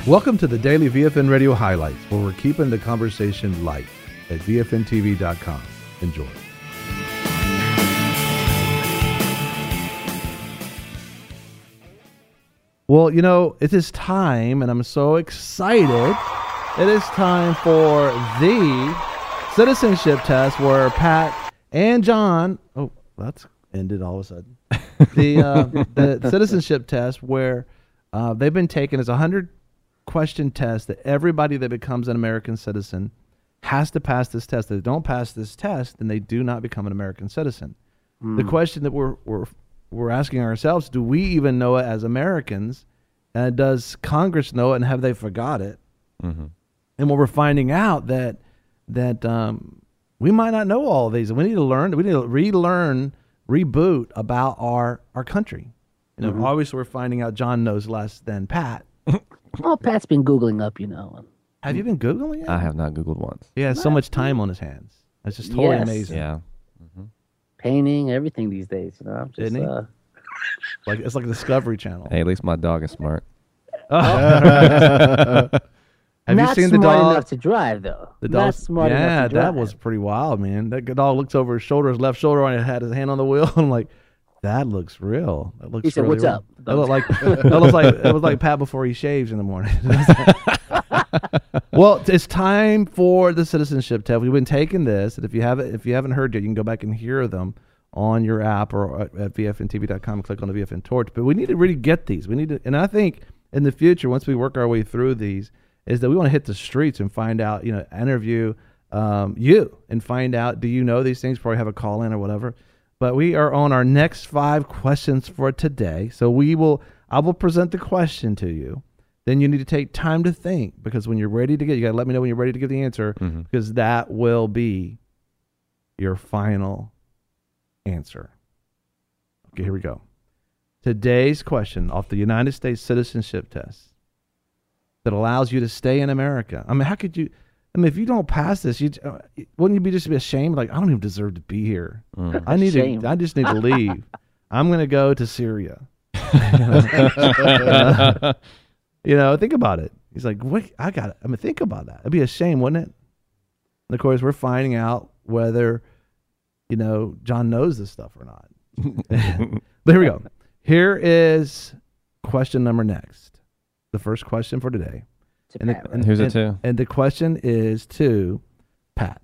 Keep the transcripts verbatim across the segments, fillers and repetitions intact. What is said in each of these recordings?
Welcome to the Daily V F N Radio Highlights, where we're keeping the conversation light at V F N T V dot com. Enjoy. Well, you know, it is time, and I'm so excited. It is time for the citizenship test where Pat and John, oh, that's ended all of a sudden. The, uh, the citizenship test where uh, they've been taken as a hundred question test that everybody that becomes an American citizen has to pass this test. If they don't pass this test, then they do not become an American citizen. Mm. The question that we're, we're we're asking ourselves, do we even know it as Americans? And does Congress know it, and have they forgot it? Mm-hmm. And what we're finding out that that um, we might not know all of these. We need to learn. We need to relearn, reboot about our our country. You know, mm-hmm. Obviously we're finding out John knows less than Pat. Well, Pat's been Googling up, you know. Have you been Googling it? I have not Googled once. He has so much time on his hands. It's just totally Yes. amazing. Yeah. Mm-hmm. Painting, everything these days, you know. I'm just, Isn't he? Uh, Like it's like a Discovery Channel. Hey, at least my dog is smart. Have not you seen the smart dog? enough to drive, though. The not dog. smart Yeah, enough to drive. that was pretty wild, man. That dog looks over his shoulder, his left shoulder, and it had his hand on the wheel. I'm like, that looks real. That looks. He said, really "What's real." up?" That looked like that looks like it was like Pat before he shaves in the morning. Well, it's time for the citizenship test. We've been taking this, and if you haven't, if you haven't heard yet, you can go back and hear them on your app or at, at V F N T V dot com and click on the V F N Torch. But we need to really get these. We need to, and I think in the future, once we work our way through these, is that we want to hit the streets and find out, you know, interview um, you and find out, do you know these things before we have a call in or whatever. But we are on our next five questions for today. So we will, I will present the question to you. Then you need to take time to think, because when you're ready to get, you got to let me know when you're ready to give the answer, mm-hmm. because that will be your final answer. Okay, here we go. Today's question off the United States citizenship test that allows you to stay in America. I mean, how could you, I mean, if you don't pass this, you uh, wouldn't you be just be ashamed? Like, I don't even deserve to be here. Mm. I need Shame. to, I just need to leave. I'm going to go to Syria. uh, you know, think about it. He's like, wait, I got it. I mean, think about that. It'd be a shame, wouldn't it? And of course, we're finding out whether, you know, John knows this stuff or not. But here we go. Here is question number next. The first question for today. And, Pat, the, and who's and, it to? And the question is to Pat.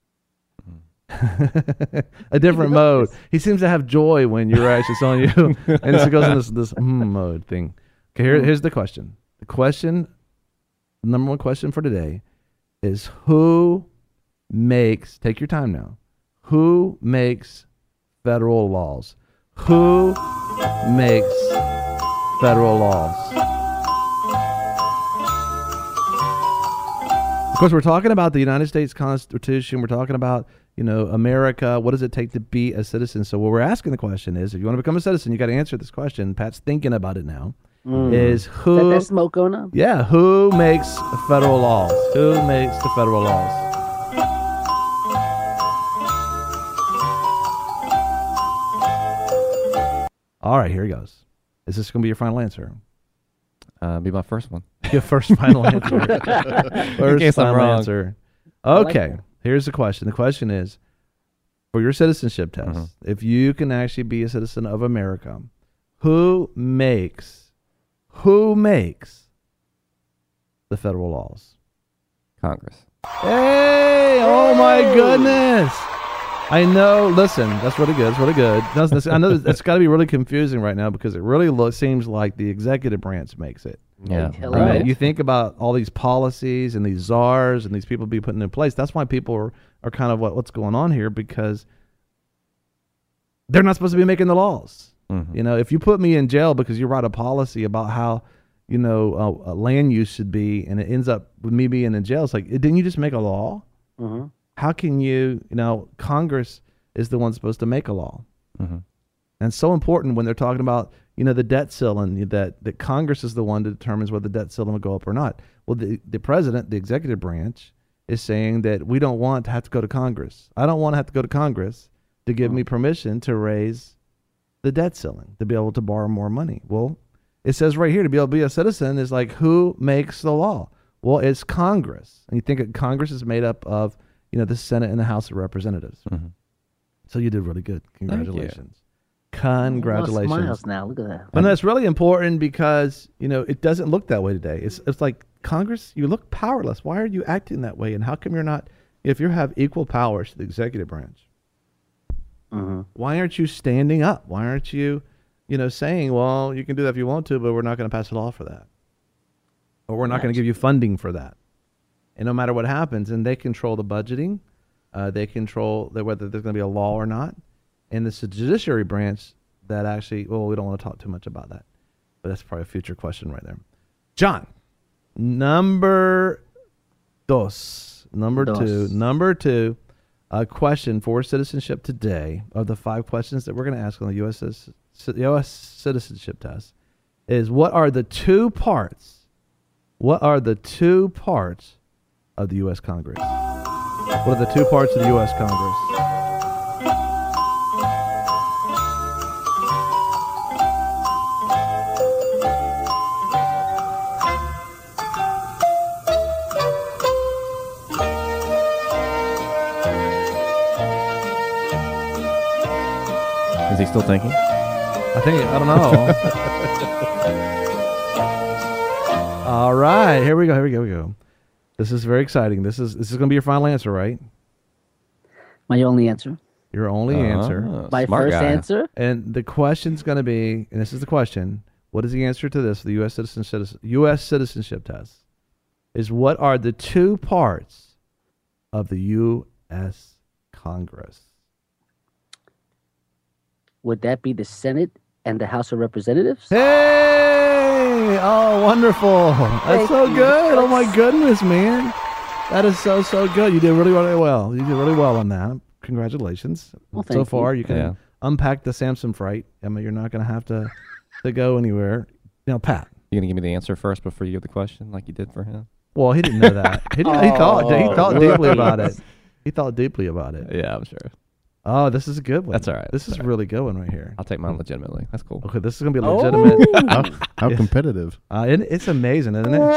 A different mode. He seems to have joy when you're actually on you, and so it goes in this this mm mode thing. Okay, here, here's the question. The question, the number one question for today, is who makes? Take your time now. Who makes federal laws? Who makes federal laws? Of course, we're talking about the United States Constitution. We're talking about, you know, America. What does it take to be a citizen? So what we're asking the question is, if you want to become a citizen, you got to answer this question. Pat's thinking about it now. Mm. Is who? Is that, that smoke going on? Yeah, who makes federal laws? Who makes the federal laws? All right, here he goes. Is this going to be your final answer? Uh, be my first one. Your first final answer. First final wrong. answer. Okay, like here's the question. The question is, for your citizenship test, mm-hmm. if you can actually be a citizen of America, who makes, who makes the federal laws? Congress. Hey! Oh my goodness! I know. Listen, that's really good. That's really good. That's, I know that's got to be really confusing right now, because it really lo- seems like the executive branch makes it. Yeah. Hello. I mean, you think about all these policies and these czars and these people be put in place. That's why people are, are kind of what, what's going on here, because they're not supposed to be making the laws. Mm-hmm. You know, if you put me in jail because you write a policy about how, you know, uh, uh, land use should be, and it ends up with me being in jail, it's like, didn't you just make a law? Mm-hmm. How can you, you know, Congress is the one supposed to make a law. Mm-hmm. And it's so important when they're talking about, you know, the debt ceiling, that, that Congress is the one that determines whether the debt ceiling will go up or not. Well, the, the president, the executive branch, is saying that we don't want to have to go to Congress. I don't want to have to go to Congress to give mm-hmm. me permission to raise the debt ceiling, to be able to borrow more money. Well, It says right here to be able to be a citizen is like who makes the law? Well, it's Congress, and you think that Congress is made up of you know the Senate and the House of Representatives. Mm-hmm. So you did really good. Congratulations. Oh, Congratulations. smiles now. Look at that. But that's really important because you know it doesn't look that way today. It's it's like Congress, you look powerless. Why are you acting that way? And how come you're not? If you have equal powers to the executive branch, Mm-hmm. why aren't you standing up? Why aren't you, you know, saying, well, you can do that if you want to, but we're not going to pass a law for that, or we're not going to give you funding for that. And no matter what happens, and they control the budgeting, uh, they control the, whether there's going to be a law or not. And it's the judiciary branch that actually, well, we don't want to talk too much about that, but that's probably a future question right there. John, number dos, number Dos. two, number two, a question for citizenship today of the five questions that we're going to ask on the U S U S citizenship test is what are the two parts? What are the two parts of the U S Congress? What are the two parts of the U S Congress? Is he still thinking? I think, I don't know. All right, here we go, here we go, here we go. This is very exciting. This is this is going to be your final answer, right? My only answer. Your only answer. Oh, My smart first guy. answer. And the question's going to be, and this is the question, what is the answer to this, the U S citizenship, U S citizenship test, is what are the two parts of the U S Congress? Would that be the Senate and the House of Representatives? Hey! Oh, wonderful. That's Thank so you. good. Oh, my goodness, man. That is so, so good. You did really, really well. You did really well on that. Congratulations. Well, so thank far, you. you, can Yeah. unpack the Samson fright. I mean, you're not going to have to to go anywhere. Now, Pat. You gonna give me the answer first before you give the question, like you did for him? Well, he didn't know that. He, didn't, he thought he Oh, thought rookie. deeply about it. He thought deeply about it. Yeah, I'm sure. Oh, this is a good one. That's all right. This That's is all a really good one right here. I'll take mine legitimately. That's cool. Okay, this is gonna be a Oh. legitimate. How, how Yeah. competitive? Uh, it, it's amazing, isn't it?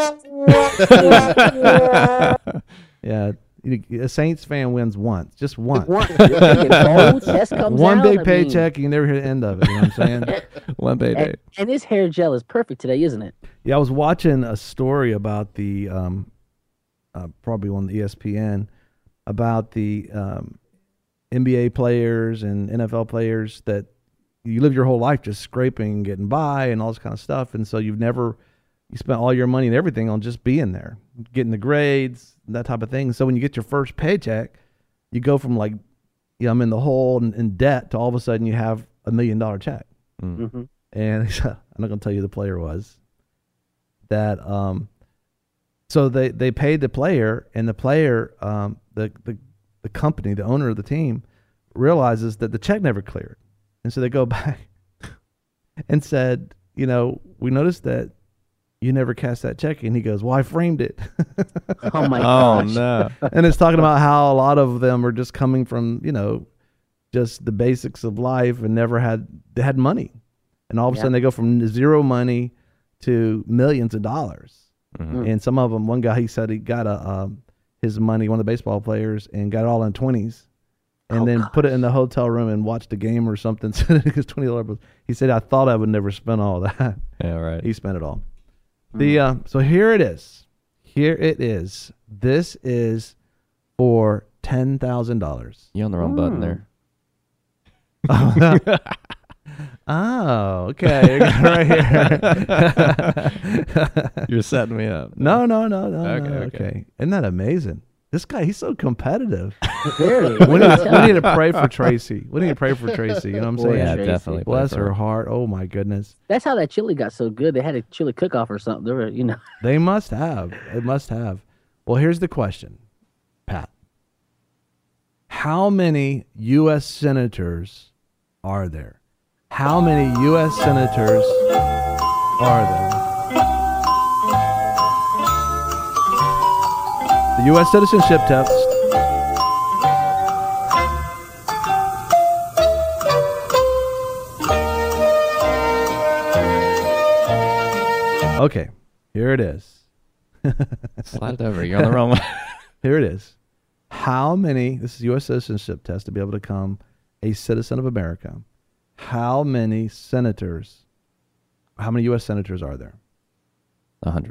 Yeah, you- a Saints fan wins once, just once. One, whole test comes One out, big I mean, paycheck, you never hear the end of it. You know what I'm saying? One payday. and, and his hair gel is perfect today, isn't it? Yeah, I was watching a story about the um, uh, probably on the E S P N about the um, N B A players and N F L players that you live your whole life just scraping, getting by, and all this kind of stuff, and so you've never you spent all your money and everything on just being there, getting the grades, that type of thing. So when you get your first paycheck, you go from like, yeah, I'm in the hole and in debt to all of a sudden you have a million dollar check. Mm. Mm-hmm. And I'm not going to tell you who the player was. That um, so they they paid the player, and the player, um, the the the company, the owner of the team, realizes that the check never cleared, and so they go back and said, you know, we noticed that you never cashed that check, and he goes, well, I framed it. Oh my Oh gosh. no. And it's talking about how a lot of them are just coming from, you know, just the basics of life and never had they had money, and all of a Yeah. sudden they go from zero money to millions of dollars. Mhm. And some of them, one guy he said he got a um, his money, one of the baseball players, and got it all in twenties, and Oh, then gosh. put it in the hotel room and watched a game or something. So his twenty dollars. He said, I thought I would never spend all that. Yeah, right. He spent it all. The uh, so here it is. Here it is. This is for ten thousand dollars. You on the wrong button there. Oh, okay. You got it right here. You're setting me up. no, no, no, no. Okay, no, okay. okay. Isn't that amazing? This guy, he's so competitive. Very. we, need, we need to pray for Tracy. We need to pray for Tracy. You know what I'm Boy, saying? Yeah, Tracy. definitely. Bless play for her heart. Oh my goodness. That's how that chili got so good. They had a chili cook-off or something. They were, you know. They must have. They must have. Well, here's the question, Pat. How many U S senators are there? How many U S senators are there? The U S citizenship test. Okay, here it is. Slide it over. You're on the wrong one. Here it is. How many, this is U S citizenship test to be able to become a citizen of America. How many senators, how many U S senators are there? A hundred.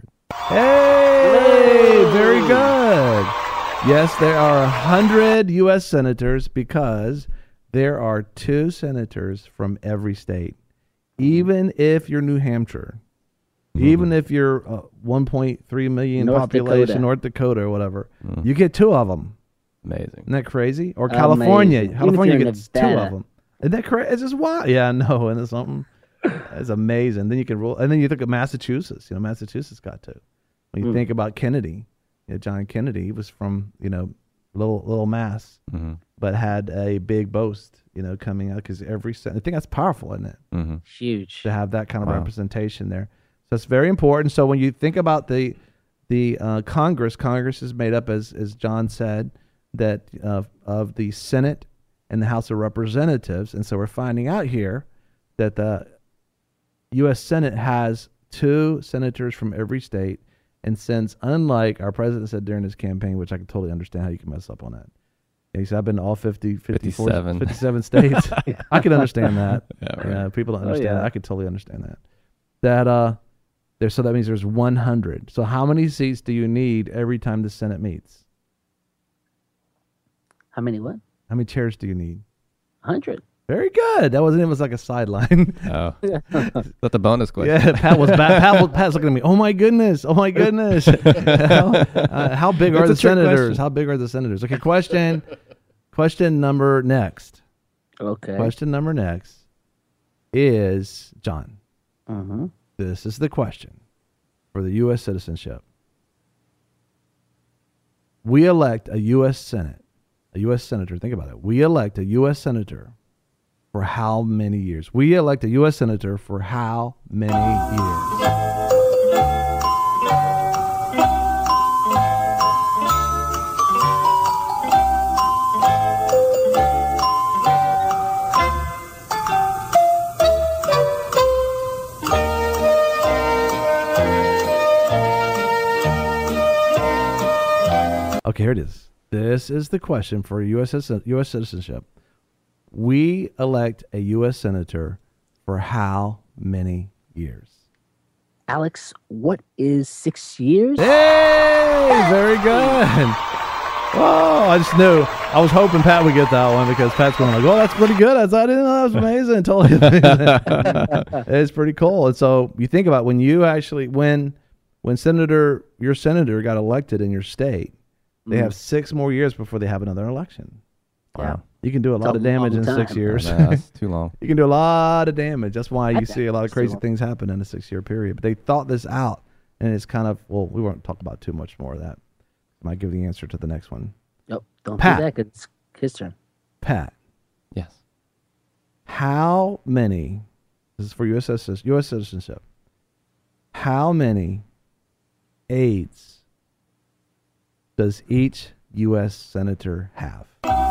Hey, very good. Yes, there are one hundred U S senators because there are two senators from every state. Even if you're New Hampshire, mm-hmm. even if you're uh, one point three million North population, Dakota. North Dakota or whatever, Mm. you get two of them. Amazing. Isn't that crazy? Or California. Amazing. California Even if gets you're two Nevada. of them. Isn't that crazy? It's just wild. Yeah, I know. And it's something. It's amazing. Then you can rule. And then you look at Massachusetts. You know, Massachusetts got two. When you Mm. think about Kennedy, you know, John Kennedy, he was from, you know, little little Mass, Mm-hmm. but had a big boast, you know, coming out because every sen- I think that's powerful, isn't it? Mm-hmm. Huge. To have that kind of Wow. representation there. So it's very important. So when you think about the the uh, Congress, Congress is made up, as as John said, that uh, of the Senate and the House of Representatives, and so we're finding out here that the U S Senate has two senators from every state, and since unlike our president said during his campaign, which I can totally understand how you can mess up on that. He said, I've been to all fifty, fifty-four, fifty-seven. fifty-seven states. I can understand that. Yeah, right. Yeah, people don't Oh, understand yeah. that. I could totally understand that. That uh, there. So that means there's one hundred. So how many seats do you need every time the Senate meets? How many what? How many chairs do you need? one hundred. Very good. That wasn't. It was like a sideline. Oh, that's a bonus question. Yeah, Pat was back. Pat was Pat's looking at me. Oh my goodness. Oh my goodness. how, uh, how big are It's the a trick senators? question. How big are the senators? Okay. Question. Question number next. Okay. Question number next is John. Mm-hmm. This is the question for the U S citizenship. We elect a U S Senate, a U S senator. Think about it. We elect a U S senator for how many years? We elect a U S senator for how many years? Okay, here it is. This is the question for U S citizen- U S citizenship. We elect a U S senator for how many years? Alex, what is six years? Hey, very good. Oh, I just knew. I was hoping Pat would get that one because Pat's going like, "Oh, that's pretty good." I thought, I didn't know that was amazing. Totally amazing. It's pretty cool. And so you think about when you actually when when senator your senator got elected in your state, they Mhm. have six more years before they have another election. Wow. You can do a It's lot a of damage long in six time. years. No, that's too long. You can do a lot of damage. That's why you That's see a lot of too crazy long. things happen in a six-year period. But they thought this out, and it's kind of well, we won't talk about too much more of that. Might give the answer to the next one. Nope, don't Pat. do that 'cause it's his turn. Pat, Yes. how many? This is for U S citizens- U S citizenship. How many aides does each U S senator have?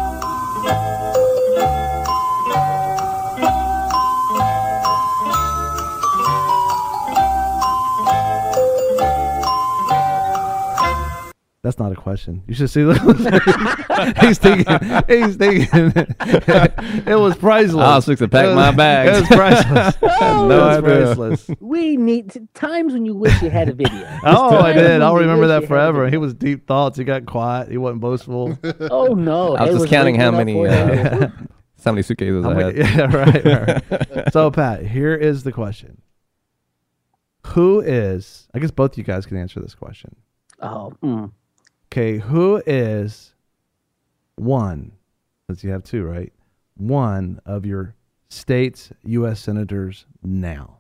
That's not a question. You should see the he's thinking. He's thinking. It was priceless. I was fixing to pack It was- my bags. It was priceless. No it was idea. priceless. We need to, times when you wish you had a video. Oh, I Times did. when I'll you remember wish that you had a forever. video. He was deep thoughts. He got quiet. He wasn't boastful. Oh no! I was It just counting how wrinkled many, up uh, forehead. How many suitcases How I many- had? yeah, right, right. So, Pat, here is the question. Who is, I guess both you guys can answer this question. Oh, mm. Okay, who is one, since you have two, right? One of your state's U S senators now?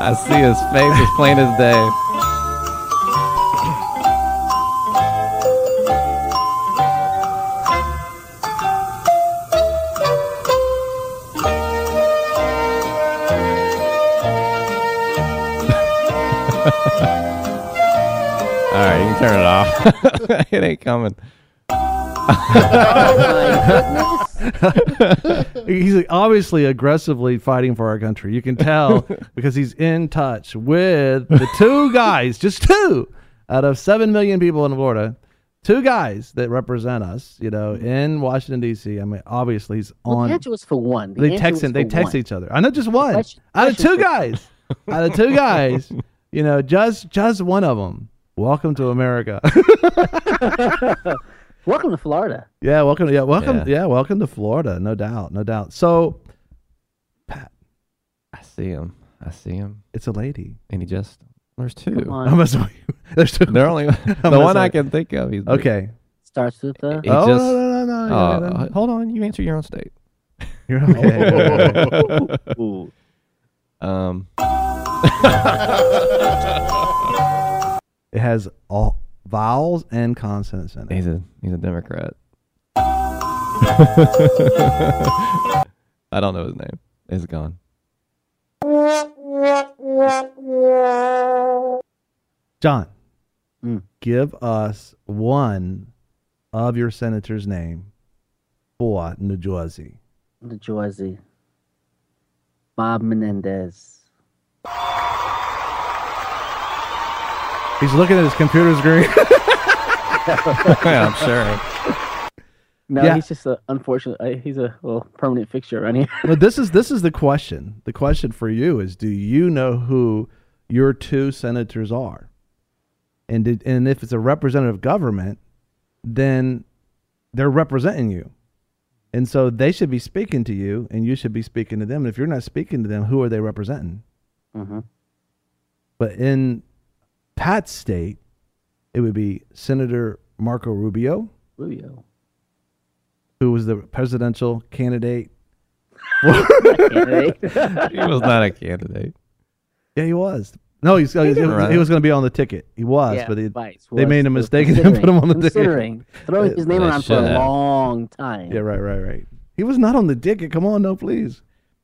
I see his face as plain as day. All right, you can turn it off. It ain't coming. Oh my goodness! He's obviously aggressively fighting for our country. You can tell because he's in touch with the two guys, just two out of seven million people in Florida, two guys that represent us, you know, in Washington, D C. I mean, obviously he's Well, on. the answer was for one. The They answer text was him. They for text one. each other. I know just one question- out of question two for- guys. Out of two guys, you know, just just one of them. Welcome to America. Welcome to Florida. yeah, welcome. Yeah, welcome. Yeah. Yeah. welcome to Florida. No doubt. No doubt. So, Pat, I see him. I see him. it's a lady. And he just, there's two. Come on. I'm sorry. There's two. They're only, the gonna one say- I can think of. He's Okay. Starts with the. He oh just- no no no no. Uh, no, no. hold on, you answer your own state. You're okay. Ooh. Um, It has all vowels and consonants in it. he's a he's a Democrat. I don't know his name. It's gone. John, Mm. give us one of your senator's name for New Jersey. New Jersey. Bob Menendez. He's looking at his computer screen. Yeah, I'm sure. No, Yeah. he's just a unfortunate. Uh, he's a little permanent fixture around here. But this is this is the question. The question for you is: do you know who your two senators are? And did, and if it's a representative government, then they're representing you, and so they should be speaking to you, and you should be speaking to them. And if you're not speaking to them, who are they representing? Mm-hmm. But in Pat's state, it would be Senator Marco Rubio, Rubio. who was the presidential candidate. Candidate. He was not a candidate. Yeah, he was. No, he's, he, was, didn't run. he was going to be on the ticket. He was, Yeah, but he, Vice they was- made a was mistake and didn't put him on the ticket. Considering throwing his name They around for should a have. long time. yeah, right, right, right. He was not on the ticket. Come on, no, please.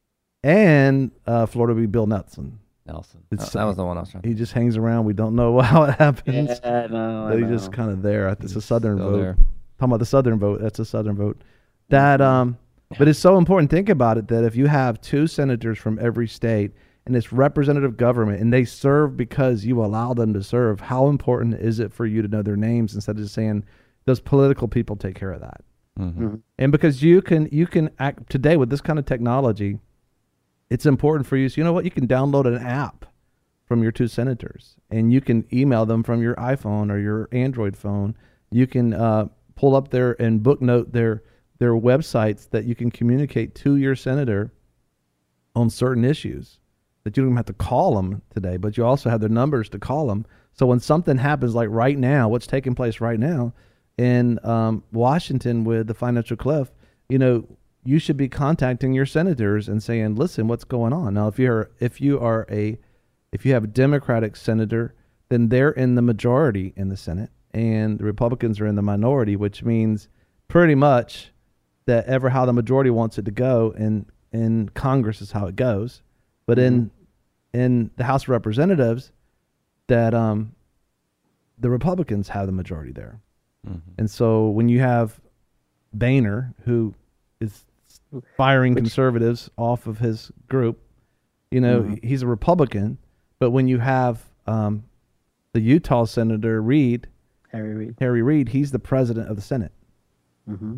And uh, Florida would be Bill Nelson. Nelson. It's- that was the one I was trying to He just hangs around. We don't know how it happens. Yeah, no, I but he's know. just kind of there. It's a He's Southern still vote. there. Talking about the Southern vote. That's a Southern vote. That um, but it's so important. Think about it. That if you have two senators from every state and it's representative government and they serve because you allow them to serve, how important is it for you to know their names instead of just saying those political people take care of that? Mm-hmm. And because you can you can act today with this kind of technology, it's important for you. So you know what? You can download an app from your two senators, and you can email them from your iPhone or your Android phone. You can uh, pull up their and booknote their their websites that you can communicate to your senator on certain issues. That you don't even have to call them today, but you also have their numbers to call them. So when something happens, like right now, what's taking place right now in um, Washington with the financial cliff, you know, you should be contacting your senators and saying, "Listen, what's going on?" Now, if you're if you are a if you have a Democratic senator, then they're in the majority in the Senate, and the Republicans are in the minority, which means pretty much that ever how the majority wants it to go, and in Congress is how it goes. But in in the House of Representatives, that um, the Republicans have the majority there. Mm-hmm. And so when you have Boehner, who is firing Which- conservatives off of his group, you know, Mhm. he's a Republican. But when you have um, the Utah Senator Reed, Harry Reid. Harry Reid, he's the president of the Senate. Mm-hmm.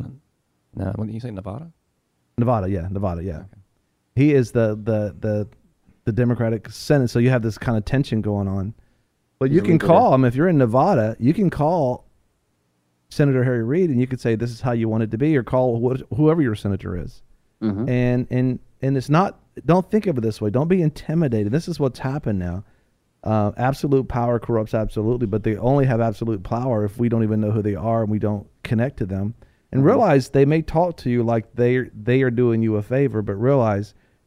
No, what did you say, Nevada? Nevada, yeah, Nevada, yeah. He is the, the, the, the Democratic Senate. So you have this kind of tension going on. But you He's a can leader. call him if you're in Nevada. You can call Senator Harry Reid, and you could say this is how you want it to be, or call wh- whoever your senator is. Mm-hmm. And and and it's not. Don't think of it this way. Don't be intimidated. This is what's happened now. Uh, absolute power corrupts absolutely, but they only have absolute power if we don't even know who they are and we don't connect to them. And realize they may talk to you like they they are doing you a favor, but realize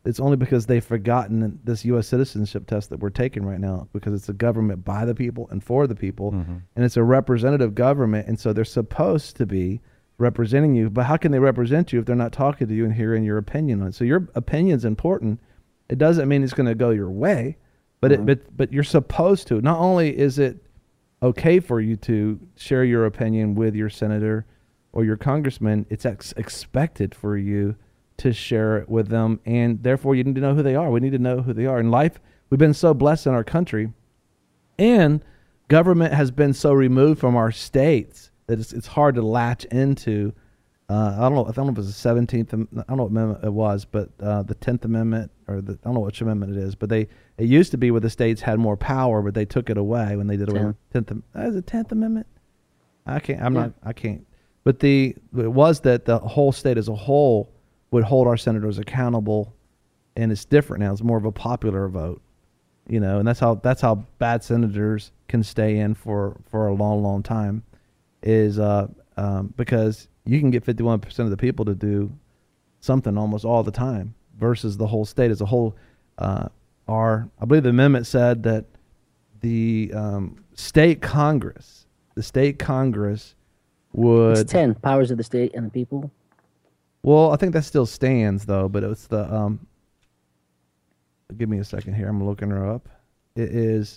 it's only because they've forgotten this U S citizenship test that we're taking right now, because it's a government by the people and for the people, Mm-hmm. and it's a representative government, and so they're supposed to be representing you. But how can they represent you if they're not talking to you and hearing your opinion on it? So your opinion's important. It doesn't mean it's going to go your way, but Mhm. it but but you're supposed to. Not only is it okay for you to share your opinion with your senator or your congressman, it's ex- expected for you to share it with them, and therefore you need to know who they are. We need to know who they are. In life, we've been so blessed in our country, and government has been so removed from our states that it's, it's hard to latch into. Uh, I don't know. I don't know if it was the seventeenth. I don't know what amendment it was, but uh, the tenth Amendment, or the, I don't know which amendment it is. But they it used to be where the states had more power, but they took it away when they did away with tenth. That was the tenth Amendment. I can't. I'm Yeah. not. I can't. But the it was that the whole state as a whole would hold our senators accountable, and it's different now. It's more of a popular vote, you know, and that's how that's how bad senators can stay in for for a long, long time, is uh um, because you can get fifty-one percent of the people to do something almost all the time versus the whole state as a whole. Uh, our I believe the amendment said that the um, state Congress, the state Congress would. It's ten powers of the state and the people. Well, I think that still stands though, but it's the um. Give me a second here. I'm looking her up. It is.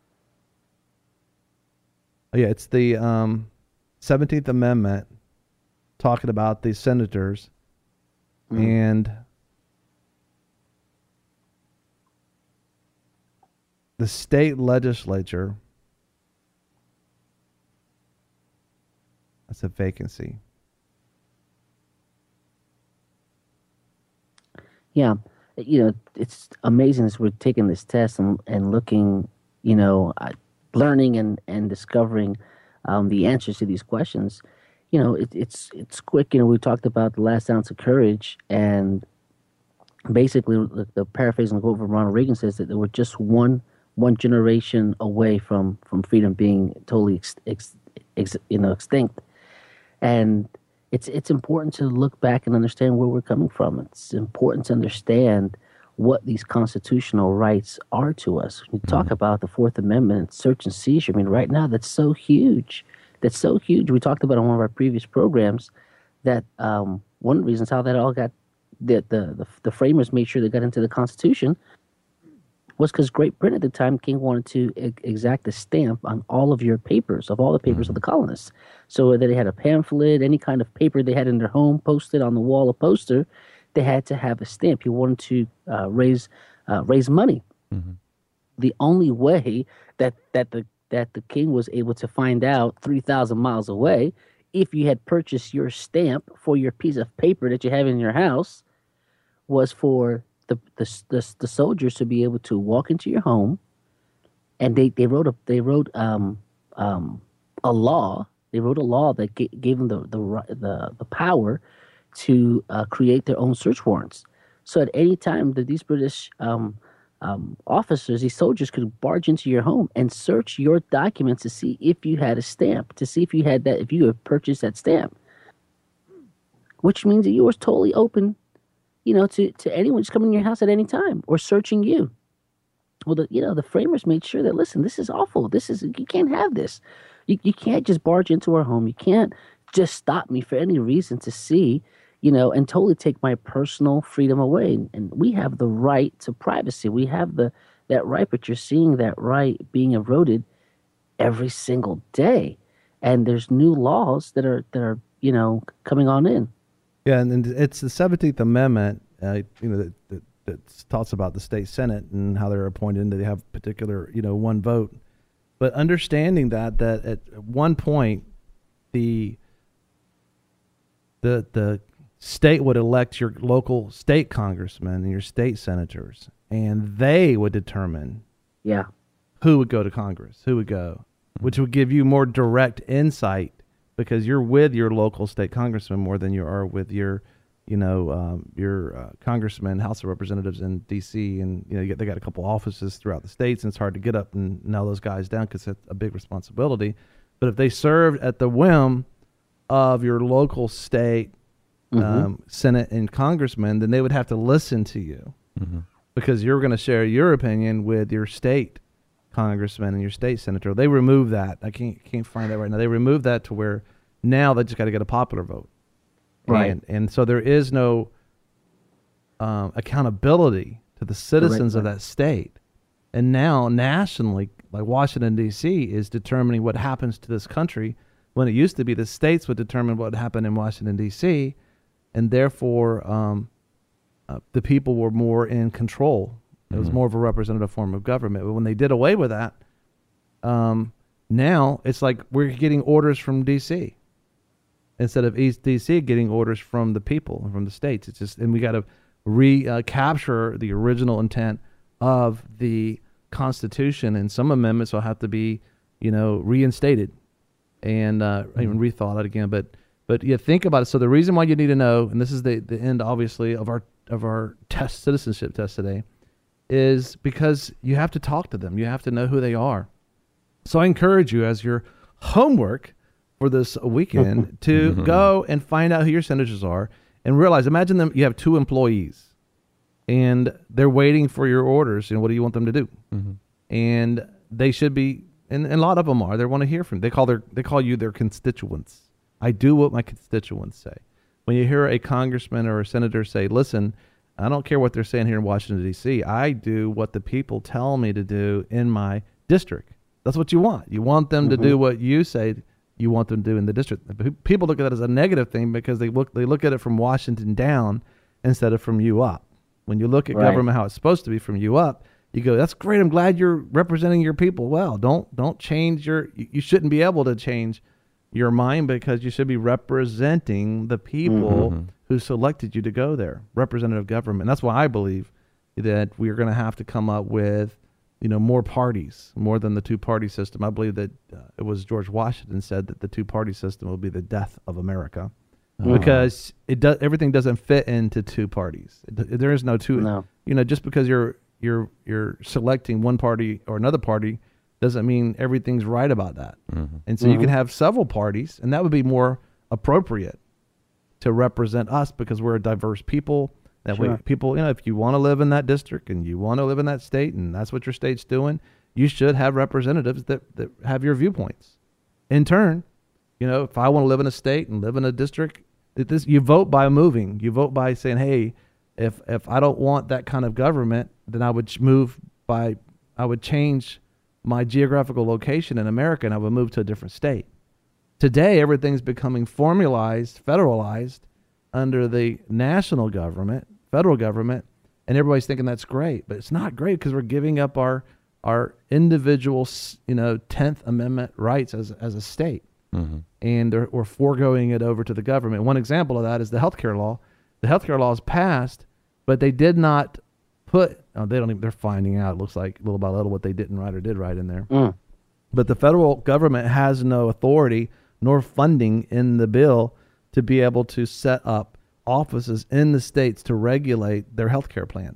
Oh yeah, it's the um, seventeenth Amendment, talking about the senators, Mm. and the state legislature. That's a vacancy. Yeah, you know, it's amazing as we're taking this test and, and looking, you know, uh, learning and, and discovering um, the answers to these questions. You know, it, it's it's quick. You know, we talked about the last ounce of courage, and basically the, the paraphrasing quote from Ronald Reagan says that they were just one one generation away from, from freedom being totally ex, ex, ex, you know extinct, and It's it's important to look back and understand where we're coming from. It's important to understand what these constitutional rights are to us. When you talk about the Fourth Amendment, search and seizure, I mean, right now that's so huge. That's so huge. We talked about on one of our previous programs that um, one of the reasons how that all got, that the, the, the framers made sure they got into the Constitution was because Great Britain at the time, King wanted to ex- exact a stamp on all of your papers, of all the papers of the colonists. So whether they had a pamphlet, any kind of paper they had in their home, posted on the wall, a poster, they had to have a stamp. He wanted to uh, raise uh, raise money. Mm-hmm. The only way that that the that the king was able to find out three thousand miles away, if you had purchased your stamp for your piece of paper that you have in your house, was for the the the, the soldiers to be able to walk into your home, and they, they wrote a they wrote um um a law. They wrote a law that ga- gave them the the ri- the, the power to uh, create their own search warrants. So at any time that these British um, um, officers, these soldiers, could barge into your home and search your documents to see if you had a stamp, to see if you had that, if you had purchased that stamp, which means that you were totally open, you know, to, to anyone just coming in your house at any time or searching you. Well, the, you know, the framers made sure that, listen, this is awful. This is, you can't have this. You, you can't just barge into our home. You can't just stop me for any reason to see, you know, and totally take my personal freedom away. And we have the right to privacy. We have the that right, but you're seeing that right being eroded every single day. And there's new laws that are that are, you know, coming on in. Yeah, and, and it's the seventeenth Amendment, uh, you know, that, that, that talks about the state senate and how they're appointed and they have particular, you know, one vote. But understanding that, that at one point, the the the state would elect your local state congressmen and your state senators, and they would determine Yeah. who would go to Congress, who would go, which would give you more direct insight because you're with your local state congressman more than you are with your, you know, um, your uh, congressman, House of Representatives in D C, and you know you get, they got a couple offices throughout the states, and it's hard to get up and nail those guys down because it's a big responsibility. But if they served at the whim of your local state Mm-hmm. um, Senate and congressman, then they would have to listen to you. Mm-hmm. because you're going to share your opinion with your state congressman and your state senator. They removed that. I can't can't find that right now. They removed that to where now they just got to get a popular vote. Right. And, and so there is no um, accountability to the citizens of that state. And now nationally, like Washington, D C is determining what happens to this country when it used to be the states would determine what happened in Washington, D C, and therefore um, uh, the people were more in control. It was Mhm. more of a representative form of government. But when they did away with that, um, now it's like we're getting orders from D C instead of East D C getting orders from the people and from the states. It's just, and we got to recapture the original intent of the Constitution, and some amendments will have to be, you know, reinstated and uh, even rethought out again. But but yeah, think about it. So the reason why you need to know, and this is the the end, obviously, of our of our test citizenship test today, is because you have to talk to them. You have to know who they are. So I encourage you, as your homework for this weekend, to go and find out who your senators are and realize, imagine them, you have two employees and they're waiting for your orders. And what do you want them to do? Mm-hmm. And they should be, and, and a lot of them are, they want to hear from you. They call their, they call you their constituents. I do what my constituents say. When you hear a congressman or a senator say, listen, I don't care what they're saying here in Washington, D C. I do what the people tell me to do in my district. That's what you want. You want them mm-hmm. to do what you say you want them to do in the district. People look at that as a negative thing because they look they look at it from Washington down instead of from you up. When you look at right. government how it's supposed to be from you up, you go, that's great. I'm glad you're representing your people well. Don't don't change your. You shouldn't be able to change your mind because you should be representing the people mm-hmm. who selected you to go there. Representative government. That's why I believe that we're going to have to come up with, you know, more parties, more than the two-party system. I believe that uh, it was George Washington said that the two-party system will be the death of America oh. because it does everything doesn't fit into two parties. It, there is no two. No. You know, just because you're you're you're selecting one party or another party doesn't mean everything's right about that. Mm-hmm. And so mm-hmm. you can have several parties, and that would be more appropriate to represent us because we're a diverse people. That sure. way, people, you know, if you want to live in that district and you want to live in that state and that's what your state's doing, you should have representatives that, that have your viewpoints. In turn, you know, if I want to live in a state and live in a district, it, this, you vote by moving. You vote by saying, hey, if if I don't want that kind of government, then I would move by, I would change my geographical location in America and I would move to a different state. Today, everything's becoming formalized, federalized under the national government, federal government, and everybody's thinking that's great, but it's not great because we're giving up our our individual, you know, tenth Amendment rights as as a state, mm-hmm. and we're foregoing it over to the government. One example of that is the healthcare law. The healthcare law is passed, but they did not put. Oh, they don't even. They're finding out. It looks like little by little what they didn't write or did write in there. Mm. But the federal government has no authority nor funding in the bill to be able to set up offices in the states to regulate their health care plan.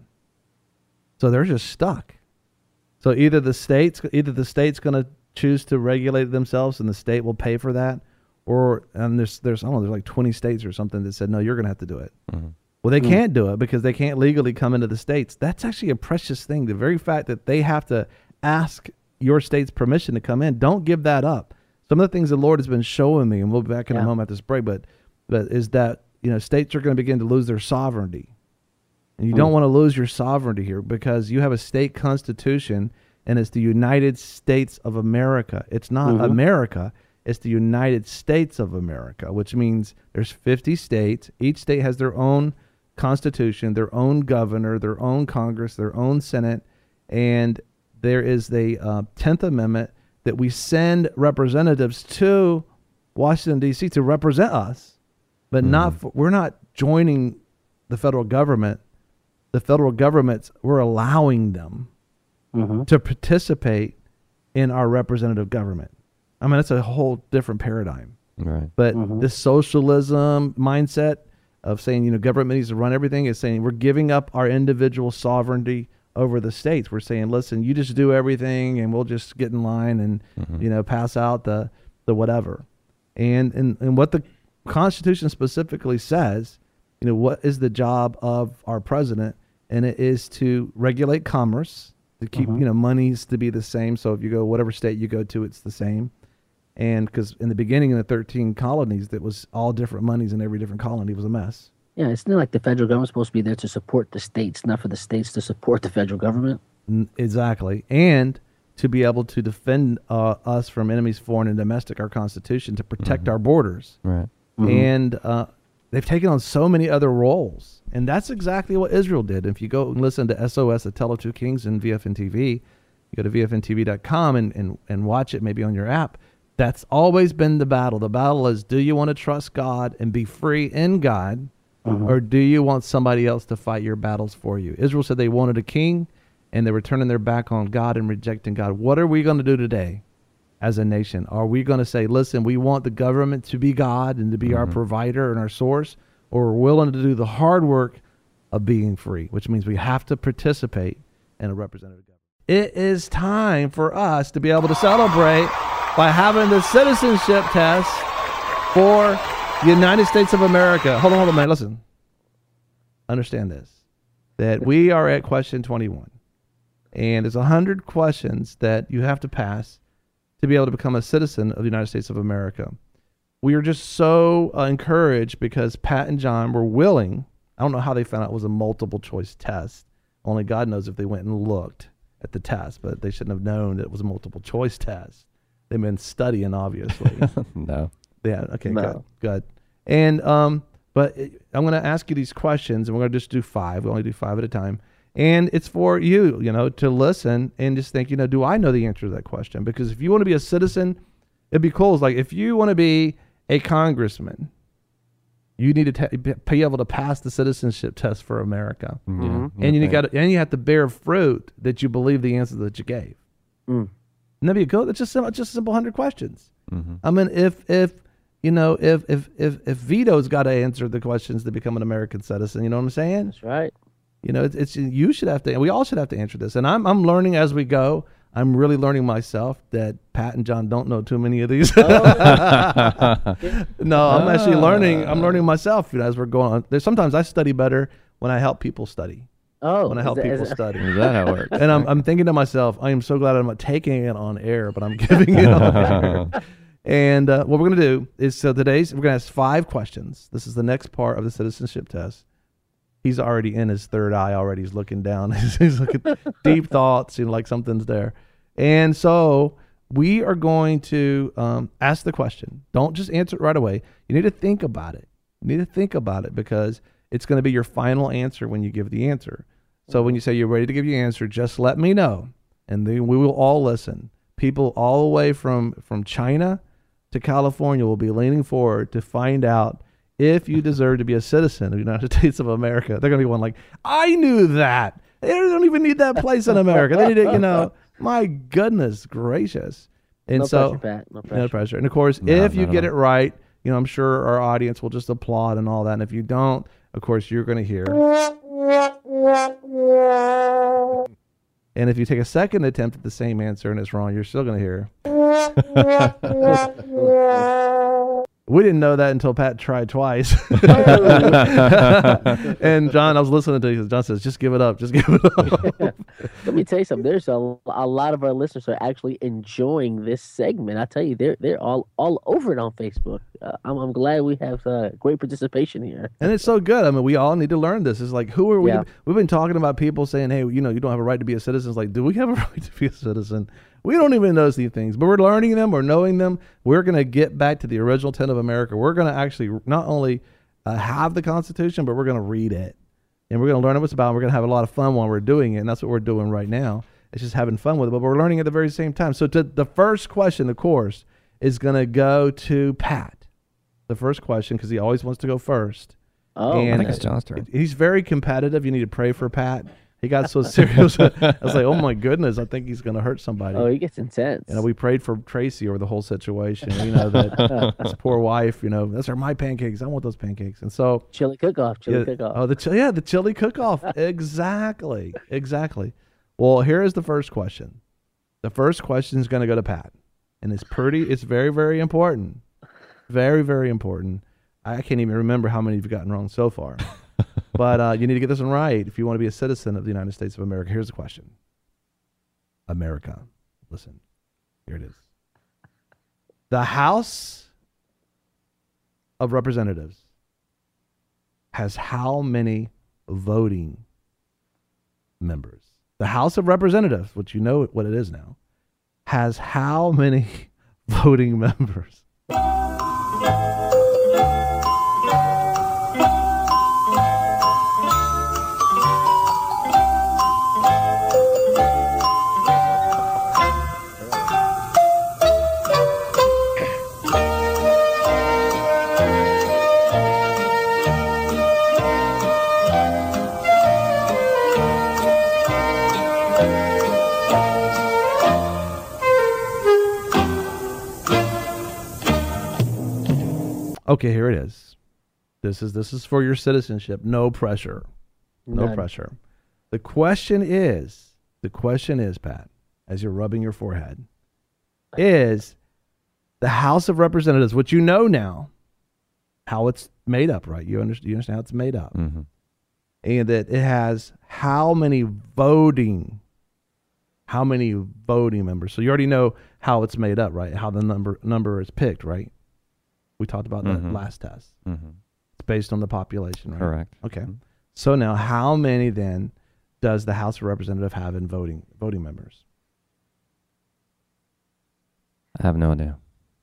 So they're just stuck. So either the states, either the state's going to choose to regulate themselves and the state will pay for that, or and there's there's I don't know, there's like twenty states or something that said no, you're going to have to do it. Mm-hmm. Well, they mm-hmm. can't do it because they can't legally come into the states. That's actually a precious thing. The very fact that they have to ask your state's permission to come in, don't give that up. Some of the things the Lord has been showing me, and we'll be back in yeah. a moment at this break, but but is that, you know, states are going to begin to lose their sovereignty. And you mm. don't want to lose your sovereignty here because you have a state constitution and it's the United States of America. It's not mm-hmm. America. It's the United States of America, which means there's fifty states. Each state has their own constitution, their own governor, their own Congress, their own Senate. And there is the uh, tenth Amendment that we send representatives to Washington, D C to represent us, but mm. not for, we're not joining the federal government. The federal government's, we're allowing them mm-hmm. to participate in our representative government. I mean, it's a whole different paradigm. Right. But mm-hmm. this socialism mindset of saying, you know, government needs to run everything is saying we're giving up our individual sovereignty over the states. We're saying, listen, you just do everything and we'll just get in line and, mm-hmm. you know, pass out the, the whatever. And, and, and what the Constitution specifically says, you know, what is the job of our president and it is to regulate commerce, to keep Mhm. you know monies to be the same. So if you go whatever state you go to, it's the same. And because in the beginning in the thirteen colonies, that was all different monies in every different colony. It was a mess. Yeah, it's not like the federal government's supposed to be there to support the states, not for the states to support the federal government. N- Exactly. And to be able to defend uh, us from enemies, foreign and domestic, our Constitution, to protect our borders. Right. And uh, they've taken on so many other roles. And that's exactly what Israel did. If you go and listen to S O S, The Tale of Two Kings, and V F N T V, you go to V F N T V dot com and, and, and watch it maybe on your app. That's always been the battle. The battle is, do you want to trust God and be free in God, or do you want somebody else to fight your battles for you? Israel said they wanted a king, and they were turning their back on God and rejecting God. What are we going to do today as a nation? Are we going to say, listen, we want the government to be God and to be our provider and our source, or we're willing to do the hard work of being free, which means we have to participate in a representative government? It is time for us to be able to celebrate by having the citizenship test for the United States of America. Hold on, hold on, man. Listen. Understand this, that we are at question twenty-one. And there's one hundred questions that you have to pass to be able to become a citizen of the United States of America. We are just so uh, encouraged because Pat and John were willing. I don't know how they found out it was a multiple choice test. Only God knows if they went and looked at the test, but they shouldn't have known that it was a multiple choice test. They've been studying, obviously. No. Yeah, okay, No. good, good. And, um, but it- I'm going to ask you these questions, and we're going to just do five. We only do five at a time. And it's for you, you know, to listen and just think, you know, do I know the answer to that question? Because if you want to be a citizen, it'd be cool. It's like if you want to be a congressman, you need to ta- be able to pass the citizenship test for America. Yeah. And you got and you have to bear fruit that you believe the answer that you gave. Mm. And that'd be good. It's just sim- just simple hundred questions. Mm-hmm. I mean, if if you know if if if if Vito's got to answer the questions to become an American citizen, you know what I'm saying? That's right. You know, it's, it's you should have to, and we all should have to answer this. And I'm I'm learning as we go. I'm really learning myself that Pat and John don't know too many of these. no, I'm actually learning. I'm learning myself, you know, as we're going on. There's sometimes I study better when I help people study. Oh, When I is help that- people is that- study. Is that how it works? And I'm I'm thinking to myself, I am so glad I'm not taking it on air, but I'm giving it on air. And uh, what we're going to do is, so today's, we're going to ask five questions. This is the next part of the citizenship test. He's already in his third eye already. He's looking down. He's looking deep thoughts, you know, like something's there. And so we are going to um, ask the question. Don't just answer it right away. You need to think about it. You need to think about it because it's going to be your final answer when you give the answer. So when you say you're ready to give your answer, just let me know, and then we will all listen. People all the way from, from China to California will be leaning forward to find out if you deserve to be a citizen of the United States of America. They're going to be one like, I knew that. They don't even need that place in America. They need it, you know. My goodness gracious. And No so, pressure, Pat. No pressure. no pressure. And of course, No, if you not at get all. it right, you know, I'm sure our audience will just applaud and all that. And if you don't, of course, you're going to hear. And if you take a second attempt at the same answer and it's wrong, you're still going to hear. We didn't know that until Pat tried twice. And John, I was listening to you. John says, just give it up. Just give it up. Let me tell you something. There's a, a lot of our listeners are actually enjoying this segment. I tell you, they're they're all all over it on Facebook. Uh, I'm I'm glad we have uh, great participation here. And it's so good. I mean, we all need to learn this. It's like, who are we? Yeah. We've been talking about people saying, hey, you know, you don't have a right to be a citizen. It's like, do we have a right to be a citizen? We don't even know these things, but we're learning them. We're knowing them. We're going to get back to the original intent of America. We're going to actually not only uh, have the Constitution, but we're going to read it. And we're going to learn what it's about. And we're going to have a lot of fun while we're doing it. And that's what we're doing right now. It's just having fun with it, but we're learning at the very same time. So to, the first question, of course, is going to go to Pat. The first question, because he always wants to go first. Oh, And I think it's John's turn. He's very competitive. You need to pray for Pat. He got so serious. I was like, oh my goodness, I think he's going to hurt somebody. oh, he gets intense. You know, we prayed for Tracy over the whole situation. You know, that his poor wife, you know, those are my pancakes. I want those pancakes. And so, chili cook-off. Chili yeah, cook-off. oh, the chi- yeah, the chili cook-off. Exactly, exactly. Well, here is the first question. The first question is going to go to Pat, and it's pretty. It's very, very important. Very, very important. I can't even remember how many you've gotten wrong so far. But uh, you need to get this one right if you want to be a citizen of the United States of America. Here's the question. America. Listen. Here it is. The House of Representatives has how many voting members? The House of Representatives, which you know what it is now, has how many voting members? Okay, here it is. This is this is for your citizenship. No pressure. No None. pressure. The question is, the question is, Pat, as you're rubbing your forehead, is the House of Representatives, which you know now, how it's made up, right? You understand, you understand how it's made up. Mm-hmm. And that it has how many voting, how many voting members. So you already know how it's made up, right? How the number number is picked, right? We talked about Mm-hmm. that last test. Mm-hmm. It's based on the population, right? Correct. Okay. Mm-hmm. So now, how many then does the House of Representatives have in voting voting members? I have no idea.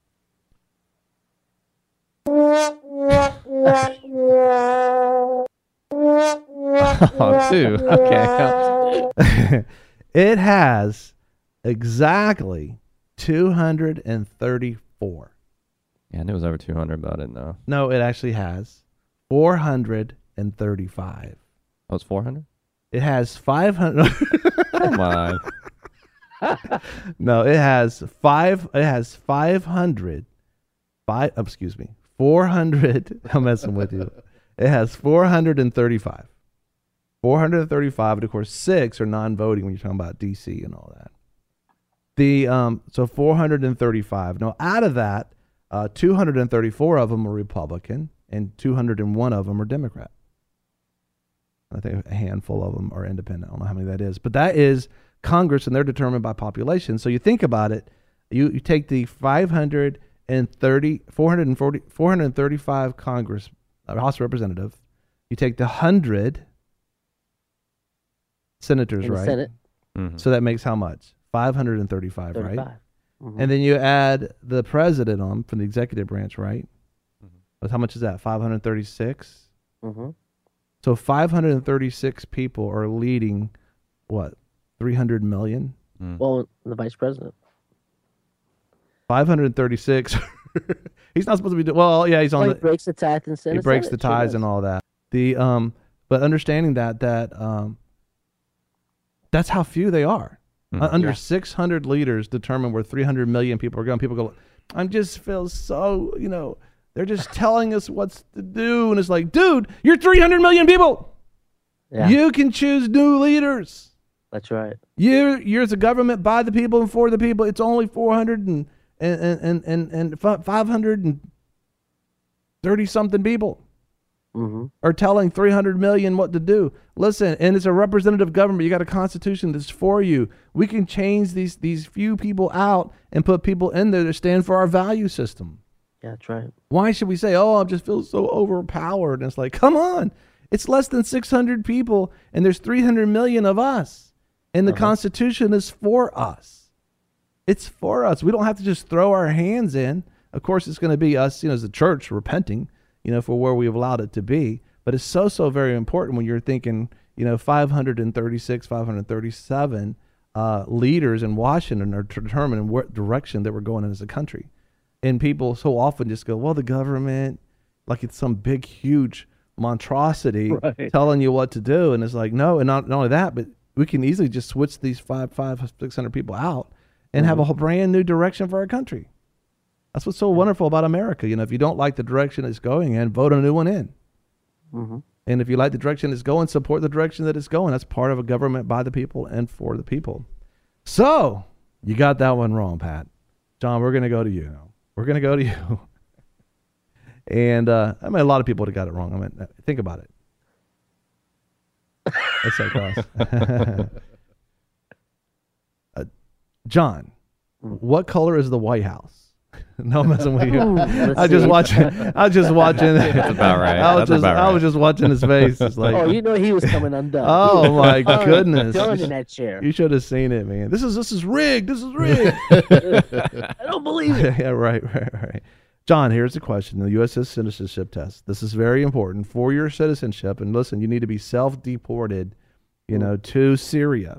Oh, two. Okay. It has exactly two hundred thirty-four. Yeah, I knew it was over two hundred, but I didn't know. No, it actually has four hundred thirty-five. Oh, it's four hundred? It has five hundred. Come on. No, it has five. It has five hundred. Five. oh, excuse me. Four hundred. I'm messing with you. It has four hundred thirty-five. Four hundred thirty-five, and of course, six are non-voting when you're talking about D C and all that. The um, so four hundred thirty-five. Now, out of that, uh, two hundred thirty-four of them are Republican, and two hundred one of them are Democrat. I think a handful of them are independent. I don't know how many that is, but that is Congress, and they're determined by population. So you think about it, you, you take the five hundred thirty, four hundred forty, four hundred thirty-five Congress, uh, House of Representatives, you take the one hundred senators, In the right? Senate, Mm-hmm. So that makes how much? five hundred thirty-five, right? thirty-five. Mhm. And then you add the president on from the executive branch, right? Mhm. But how much is that? five hundred thirty-six? Mhm. So five hundred thirty-six people are leading, what, three hundred million? Mm. Well, the vice president. five hundred thirty-six. He's not supposed to be, do- well, yeah, he's on Well, he the, breaks the ties and Senate. he breaks the Senate, sure ties does. and all that. The, um, but understanding that, that, um, that's how few they are. Mhm. Uh, under Yeah. six hundred leaders determine where three hundred million people are going. People go, I just feel so, you know, they're just telling us what's to do. And it's like, dude, you're three hundred million people. Yeah, You can choose new leaders. that's right. You're, you're the government by the people and for the people. It's only four hundred and, and, and, and, and five hundred thirty something people Mm-hmm. are telling three hundred million what to do. Listen, and it's a representative government. You got a constitution that's for you. We can change these these few people out and put people in there to stand for our value system. Yeah, that's right. Why should we say, oh, I just feel so overpowered? And it's like, come on. It's less than six hundred people, and there's three hundred million of us. And the Uh-huh. Constitution is for us. It's for us. We don't have to just throw our hands in. Of course, it's going to be us, you know, as a church repenting, you know, for where we've allowed it to be. But it's so, so very important when you're thinking, you know, five hundred thirty-six, five hundred thirty-seven uh, leaders in Washington are determining what direction that we're going in as a country. And people so often just go, well, the government, like it's some big, huge monstrosity Right. telling you what to do. And it's like, no, and not, not only that, but we can easily just switch these five, five, six hundred people out and have a whole brand new direction for our country. That's what's so wonderful about America. You know, if you don't like the direction it's going in, vote a new one in. Mm-hmm. And if you like the direction it's going, support the direction that it's going. That's part of a government by the people and for the people. So you got that one wrong, Pat. John, we're going to go to you now. We're going to go to you. And uh, I mean, a lot of people would have got it wrong. I mean, think about it. That's that cross. uh, John, what color is the White House? No, I'm messing with you. Ooh, let's I just see. watching. I was just watching. That's about right. I was That's just. about I right. was just watching his face. It's like, Oh, you know he was coming undone. oh my goodness! Done in that chair. You should have seen it, man. This is this is rigged. This is rigged. I don't believe it. Yeah, right, right, right. John, here's the question: the U S citizenship test. This is very important for your citizenship. And listen, you need to be self-deported, you know, to Syria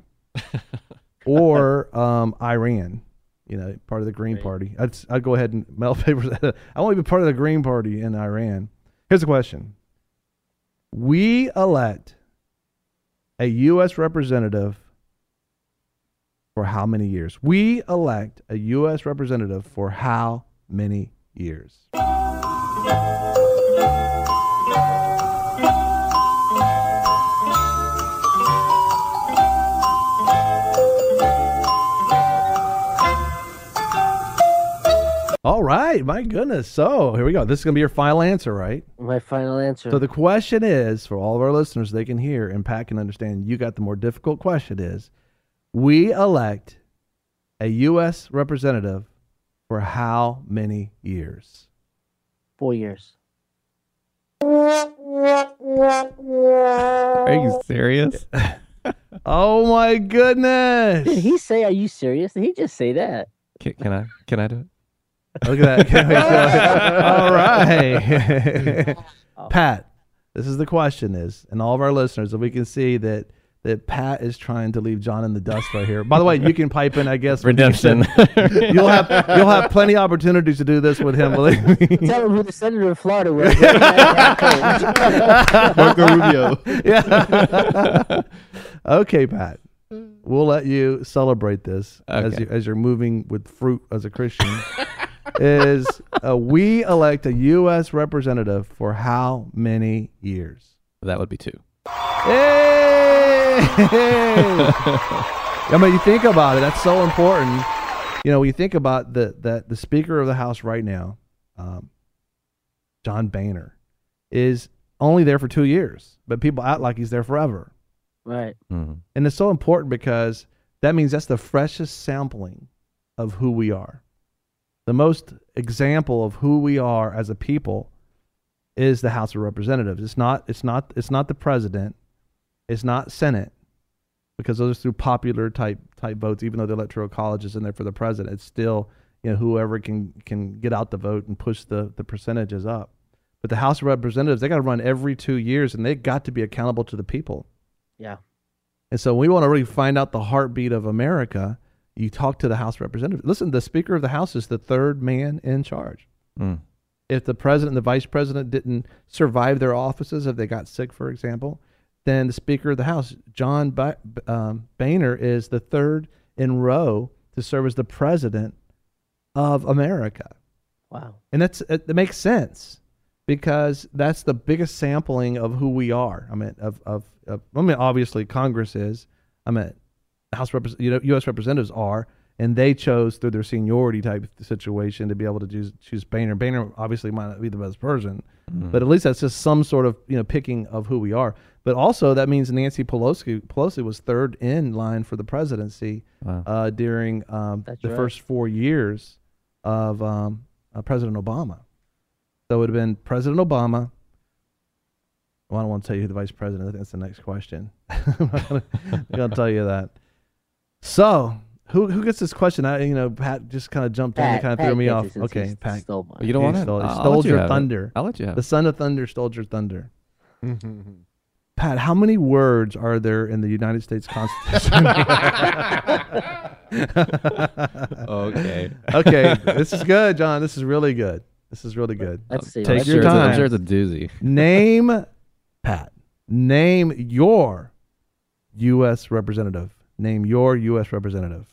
or um, Iran. You know, part of the Green Right. Party. I'd I'd go ahead and mail papers. I want to be part of the Green Party in Iran. Here's the question: we elect a U S representative for how many years? We elect a U S representative for how many years? All right, my goodness. So here we go. This is going to be your final answer, right? My final answer. So the question is, for all of our listeners, they can hear and Pat can understand, you got the more difficult question is, we elect a U S representative for how many years? Four years. Are you serious? Oh my goodness. Did he say, are you serious? Did he just say that? Can, can I? Can I do it? Look at that. All right. Pat, this is the question is, and all of our listeners, if we can see that that Pat is trying to leave John in the dust right here. By the way, you can pipe in, I guess. when you Redemption. said- You'll have you'll have plenty of opportunities to do this with him, believe me. Tell him who the senator of Florida was. Marco Rubio. Yeah. Okay, Pat. We'll let you celebrate this as Okay. you as you're moving with fruit as a Christian. is uh, we elect a U S representative for how many years? That would be two. Hey! I mean, you think about it. That's so important. You know, when you think about the that the Speaker of the House right now, um, John Boehner, is only there for two years, but people act like he's there forever. Right. Mhm. And it's so important because that means that's the freshest sampling of who we are. The most example of who we are as a people is the House of Representatives. It's not it's not it's not the president. It's not Senate, because those are through popular type type votes, even though the electoral college is in there for the president. It's still, you know, whoever can can get out the vote and push the, the percentages up. But the House of Representatives, they got to run every two years and they got to be accountable to the people. Yeah. And so we want to really find out the heartbeat of America. You talk to the House of Representatives. Listen, the Speaker of the House is the third man in charge. Mm. If the president and the vice president didn't survive their offices, if they got sick, for example, then the Speaker of the House, John ba- um, Boehner, is the third in row to serve as the president of America. Wow. And that's it, it makes sense because that's the biggest sampling of who we are. I mean, of, of, of I mean, obviously Congress is. I mean, House Repres- you know, U S representatives are, and they chose through their seniority type situation to be able to choose, choose Boehner. Boehner obviously might not be the best person, Mhm. but at least that's just some sort of, you know, picking of who we are. But also that means Nancy Pelosi Pelosi was third in line for the presidency Wow. uh, during um, That's the right. first four years of um, uh, President Obama. So it would have been President Obama. Well, I don't want to tell you who the vice president is. I think that's the next question. I'm not going to tell you that. So who who gets this question? I, you know, Pat just kind of jumped in and Pat, kind of Pat threw me gets off. it since Okay, he Pat. stole mine. You don't He want it? stole, he I'll stole let you your have it. thunder. I'll let you have The it. son of thunder stole your thunder. Pat, how many words are there in the United States Constitution? Okay. Okay, this is good, John. This is really good. This is really good. Let's see. Take Let's your Sure, it's a- time. I'm sure it's a doozy. Name, Pat, name your U S representative. Name your U S representative.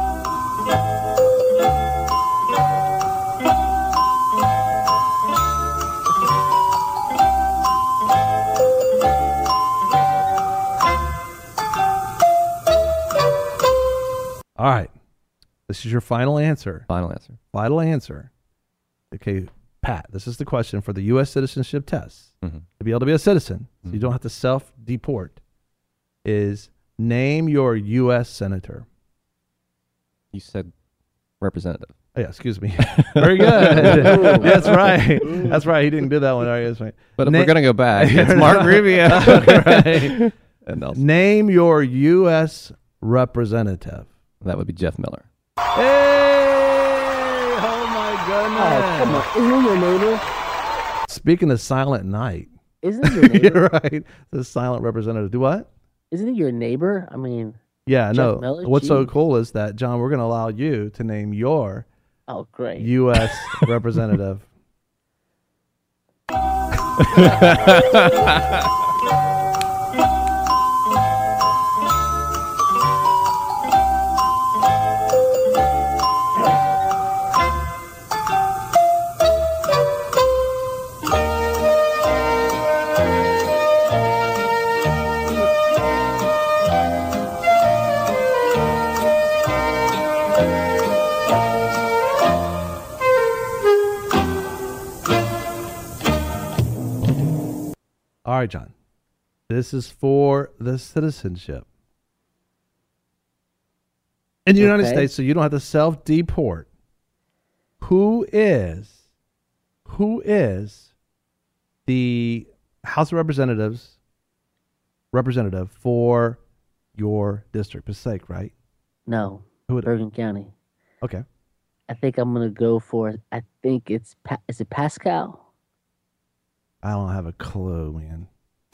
All right. This is your final answer. Final answer. Final answer. Okay, Pat, this is the question for the U S citizenship test. Mhm. To be able to be a citizen, so you Mhm. don't have to self-deport. is name your U S senator. You said representative. Oh, yeah, excuse me. Very good. That's right. That's right. He didn't do that one. All right, that's right. But if Na- we're going to go back, it's Mark Rubio. Right. And Nelson. Name your U S representative. That would be Jeff Miller. Hey! Oh, my goodness. Oh, come on. Isn't he your neighbor? Speaking of Silent Night. Isn't he your neighbor? You're right. The silent representative. Do what? Isn't he your neighbor? I mean, Yeah, Jeff no. Miller? What's so Jeez. cool is that, John, we're going to allow you to name your oh, great. U S representative. All right, John. This is for the citizenship. In the United Okay. States, so you don't have to self-deport. Who is, who is the House of Representatives representative for your district? Passaic, right? No, Who would, Bergen County. okay. I think I'm going to go for, I think it's, Pa- is it Pascal? I don't have a clue, man.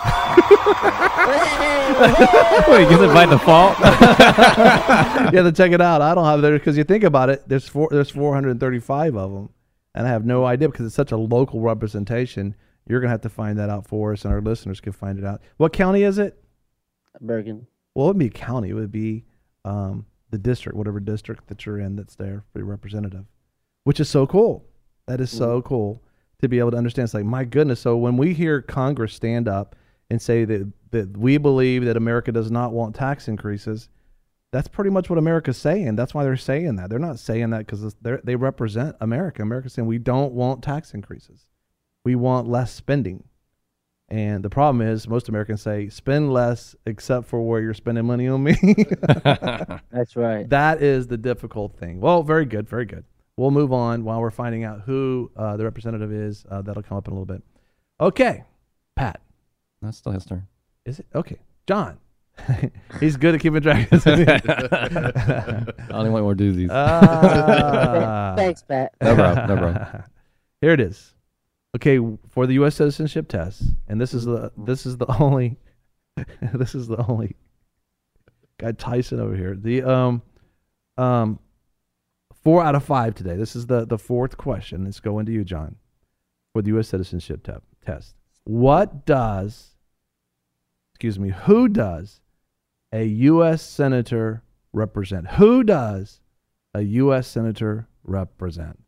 Wait, is it by default? You have to check it out. I don't have there because you think about it. There's four. There's four hundred thirty-five of them, and I have no idea because it's such a local representation. You're gonna have to find that out for us, and our listeners can find it out. What county is it? Bergen. Well, it would be a county. It would be um, the district, whatever district that you're in, that's there for your representative, which is so cool. That is so cool to be able to understand. It's like, my goodness. So when we hear Congress stand up and say that, that we believe that America does not want tax increases, that's pretty much what America's saying. That's why they're saying that. They're not saying that because they represent America. America's saying we don't want tax increases. We want less spending. And the problem is most Americans say, spend less except for where you're spending money on me. That's right. That is the difficult thing. Well, very good, very good. We'll move on while we're finding out who uh, the representative is. Uh, that'll come up in a little bit. Okay, Pat. That's still his turn. Is it? Okay. John. He's good at keeping track. I only want more doozies. Ah. Thanks, Pat. No problem, no problem. Here it is. Okay, for the U S citizenship test, and this is the this is the only this is the only guy Tyson over here. The um um four out of five today. This is the the fourth question. Let's go into you, John, for the U S citizenship te- test. What does excuse me, who does a U S senator represent? Who does a U S senator represent?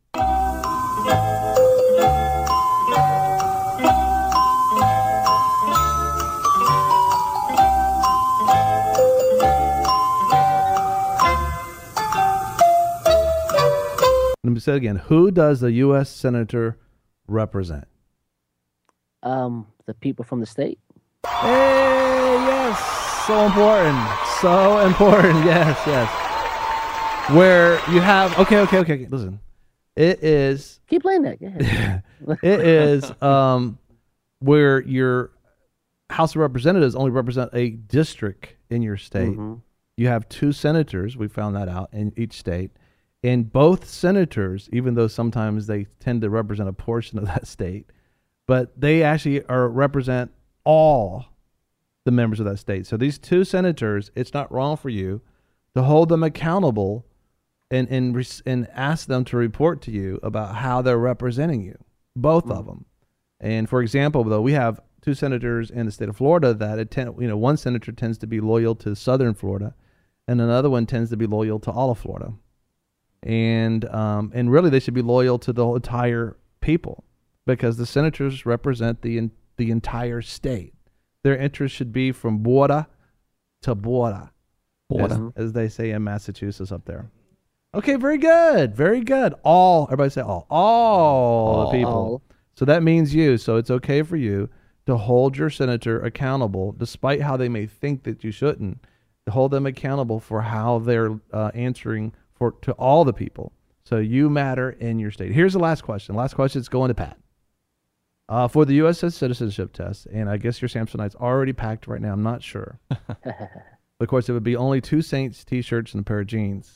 Let me say it again. Who does the U S senator represent? Um, the people from the state. Hey, yes. So important. So important. Yes, yes. Where you have, okay, okay, okay. okay. Listen, it is, Keep playing that. Go ahead. it is um, where your House of Representatives only represent a district in your state. Mhm. You have two senators. We found that out in each state. And both senators, even though sometimes they tend to represent a portion of that state, but they actually are represent all the members of that state. So these two senators, it's not wrong for you to hold them accountable and and res- and ask them to report to you about how they're representing you, both of them. And for example, though, we have two senators in the state of Florida that attend, you know, one senator tends to be loyal to Southern Florida, and another one tends to be loyal to all of Florida. And um, and really, they should be loyal to the entire people because the senators represent the in, the entire state. Their interests should be from border to border, Border. As, as they say in Massachusetts up there. Okay, very good, very good. All everybody say all, all, All. the people. All. So that means you. So it's okay for you to hold your senator accountable, despite how they may think that you shouldn't, to hold them accountable for how they're uh, answering for to all the people. So you matter in your state. Here's the last question. Last question is going to Pat. Uh, for the U S citizenship test, and I guess your Samsonite's already packed right now. I'm not sure. Of course, it would be only two Saints T-shirts and a pair of jeans.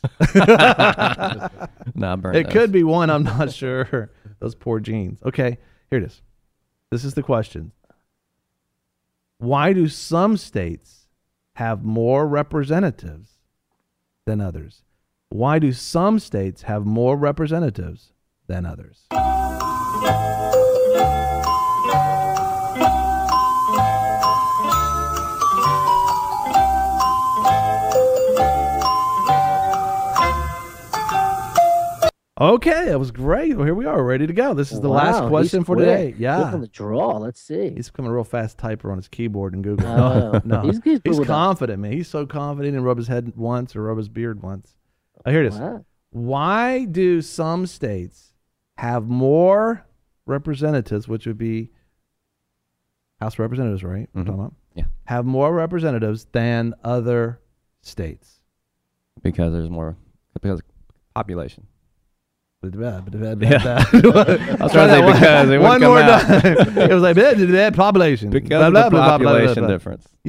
Nah, burn It those. could be one. I'm not sure. Those poor jeans. Okay, here it is. This is the question. Why do some states have more representatives than others? Why do some states have more representatives than others? Okay, that was great. Well, here we are, ready to go. This is the Wow, last he's question for quick. today. Quick Yeah. on the draw. Let's see. He's becoming a real fast typer on his keyboard in Google. Oh, no, he's- he's he's good with confident, man. He's so confident. He didn't rub his head once or rub his beard once. Oh, here it is. Wow. Why do some states have more representatives, which would be House of Representatives, right? We're Mhm. talking about? Yeah. Have more representatives than other states? Because there's more because population. Yeah. Yeah. I was trying to say because it one wouldn't come more out. time. It was like blah, blah, blah, population. Because Blah, of blah, the blah, blah, blah, blah, population blah. difference. Yay!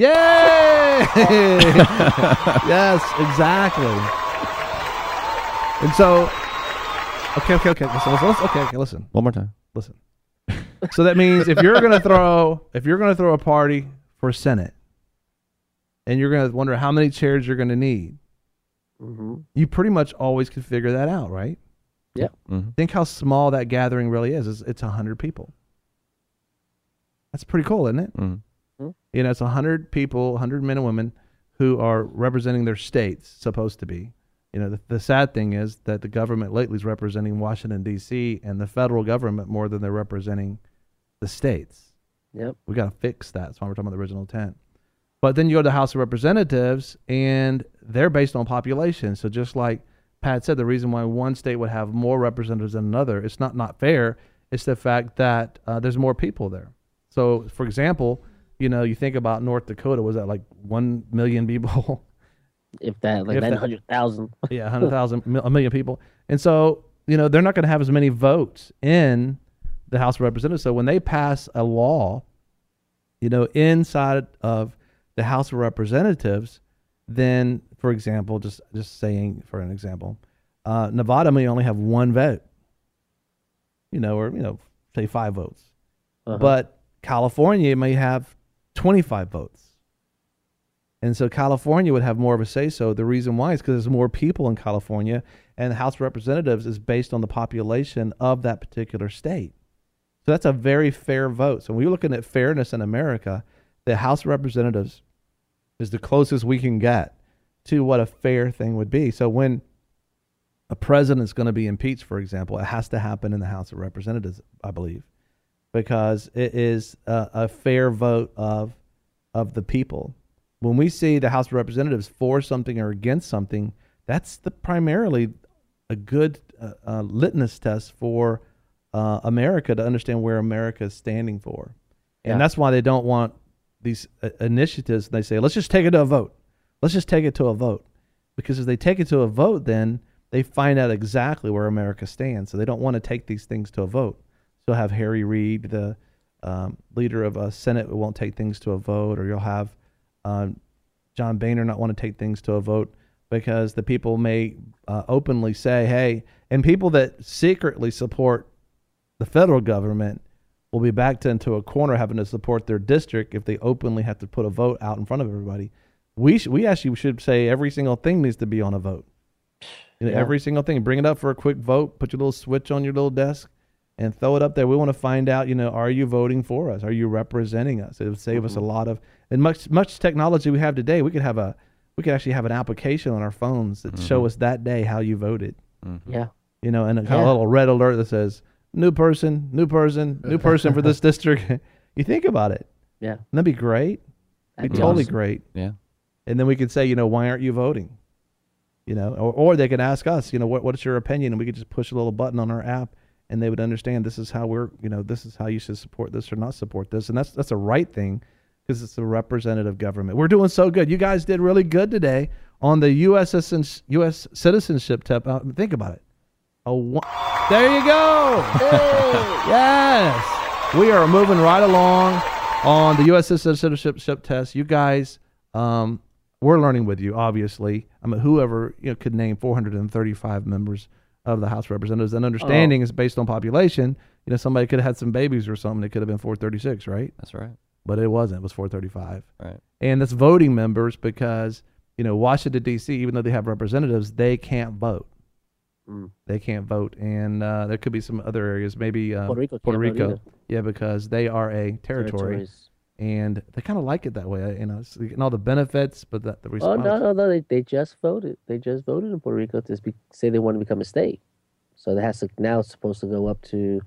Yes, exactly. And so, okay, okay, okay. Listen, listen, listen, okay, okay, listen, One more time. listen. So that means if you're gonna throw, if you're gonna throw a party for Senate, and you're gonna wonder how many chairs you're gonna need, hmm you pretty much always can figure that out, right? Mm-hmm. Think how small that gathering really is. It's, it's one hundred people. That's pretty cool, isn't it? Mm-hmm. You know, it's one hundred people, one hundred men and women who are representing their states, supposed to be. You know, the, the sad thing is that the government lately is representing Washington, D C, and the federal government more than they're representing the states. Yep. We got to fix that. That's why we're talking about the original intent. But then you go to the House of Representatives, and they're based on population. So just like Pat said, the reason why one state would have more representatives than another, it's not not fair. It's the fact that uh, there's more people there. So, for example, you know, you think about North Dakota, was that like one million people? If that, like If that- nine hundred thousand. Yeah, one hundred thousand, a million people. And so, you know, they're not going to have as many votes in the House of Representatives. So when they pass a law, you know, inside of the House of Representatives, then, for example, just, just saying for an example, uh, Nevada may only have one vote, you know, or, you know, say five votes. Uh-huh. But California may have twenty-five votes. And so California would have more of a say so. The reason why is because there's more people in California, and the House of Representatives is based on the population of that particular state. So that's a very fair vote. So when we're looking at fairness in America, the House of Representatives is the closest we can get to what a fair thing would be. So when a president's going to be impeached, for example, it has to happen in the House of Representatives, I believe, because it is a, a fair vote of of the people. When we see the House of Representatives for something or against something, that's the primarily a good uh, uh, litmus test for uh, America to understand where America is standing for. And Yeah. that's why they don't want these uh, initiatives. They say, let's just take it to a vote. Let's just take it to a vote. Because if they take it to a vote, then they find out exactly where America stands. So they don't want to take these things to a vote. So you'll have Harry Reid, the um, leader of a Senate, who won't take things to a vote, or you'll have um, John Boehner not want to take things to a vote because the people may uh, openly say, hey, and people that secretly support the federal government will be backed into a corner having to support their district if they openly have to put a vote out in front of everybody. We sh- we actually should say every single thing needs to be on a vote. You know, Yeah. Every single thing. Bring it up for a quick vote. Put your little switch on your little desk and throw it up there. We want to find out, you know, are you voting for us? Are you representing us? It would save us a lot of, and much much technology we have today. We could have a, we could actually have an application on our phones that show us that day how you voted. Mm-hmm. Yeah. You know, and a, Yeah. a little red alert that says new person, new person, new person for this district. You think about it. Yeah. Wouldn't that be great? That'd Be be totally awesome. great. Yeah. And then we could say, you know, why aren't you voting? You know, or, or they could ask us, you know, what what's your opinion? And we could just push a little button on our app and they would understand this is how we're, you know, this is how you should support this or not support this. And that's, that's a right thing because it's a representative government. We're doing so good. You guys did really good today on the U S U S citizenship test. Uh, think about it. A one, there you go. Hey! Yes. We are moving right along on the U S citizenship test. You guys, um, we're learning with you, obviously. I mean, whoever you know, could name four hundred thirty-five members of the House of Representatives, and understanding oh. is based on population. You know, somebody could have had some babies or something. It could have been four thirty-six, right? That's right. But it wasn't. It was four thirty-five. Right. And that's voting members because, you know, Washington, D C, even though they have representatives, they can't vote. Mm. They can't vote. And uh, there could be some other areas, maybe uh, Puerto Rico. Puerto Rico. Yeah, because they are a territory. Territories. And they kind of like it that way, you know, and all the benefits, but the, the response. Oh, no, no, no. They, they just voted. They just voted in Puerto Rico to be, say they want to become a state. So that has to, now it's supposed to go up to,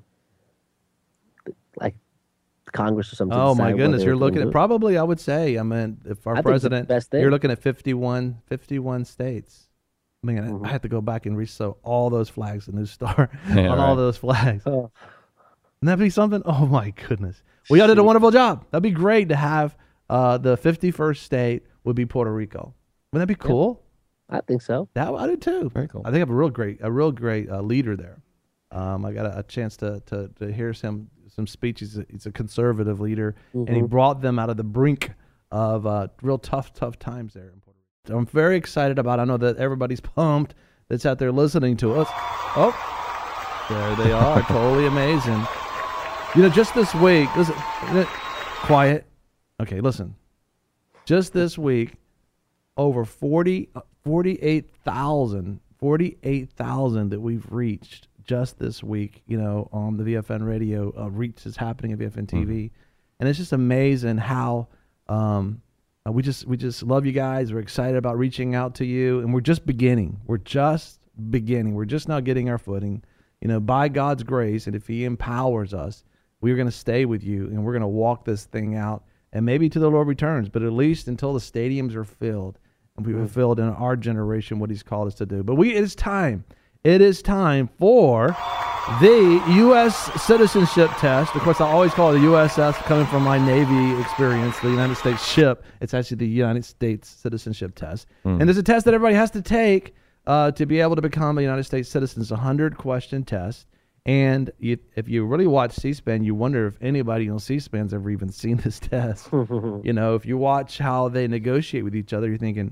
like, Congress or something. Oh, my goodness. You're looking at, probably, I would say, I mean, if our I president, you're looking at fifty-one, fifty-one states. I mean, mm-hmm. I have to go back and resew all those flags, a new star yeah, on right. all those flags. Oh. Wouldn't that be something? Oh, my goodness. Well, y'all did a wonderful job. That'd be great to have uh, the fifty-first state would be Puerto Rico. Wouldn't that be cool? Yeah, I think so. That I do too. Very cool. I think I have a real great, a real great uh, leader there. Um, I got a, a chance to, to to hear some some speeches. He's a, he's a conservative leader, mm-hmm. and he brought them out of the brink of uh, real tough, tough times there in Puerto Rico. So I'm very excited about it. I know that everybody's pumped that's out there listening to us. Oh, there they are. Totally amazing. You know, just this week, listen, quiet. Okay, listen. Just this week, over forty, forty-eight thousand, forty-eight thousand that we've reached just this week, you know, on the V F N radio, uh, reach is happening at V F N T V. Mm-hmm. And it's just amazing how um, uh, we just we just love you guys. We're excited about reaching out to you, and we're just beginning. We're just beginning. We're just now getting our footing, you know, by God's grace, and if He empowers us, we're going to stay with you, and we're going to walk this thing out, and maybe till the Lord returns, but at least until the stadiums are filled, and we've fulfilled in our generation what He's called us to do. But we, it is time. It is time for the U S citizenship test. Of course, I always call it the U S S, coming from my Navy experience, the United States ship. It's actually the United States citizenship test. Mm. And there's a test that everybody has to take uh, to be able to become a United States citizen. It's a hundred-question test. And you, if you really watch C-SPAN, you wonder if anybody on C-SPAN's ever even seen this test. You know, if you watch how they negotiate with each other, you're thinking,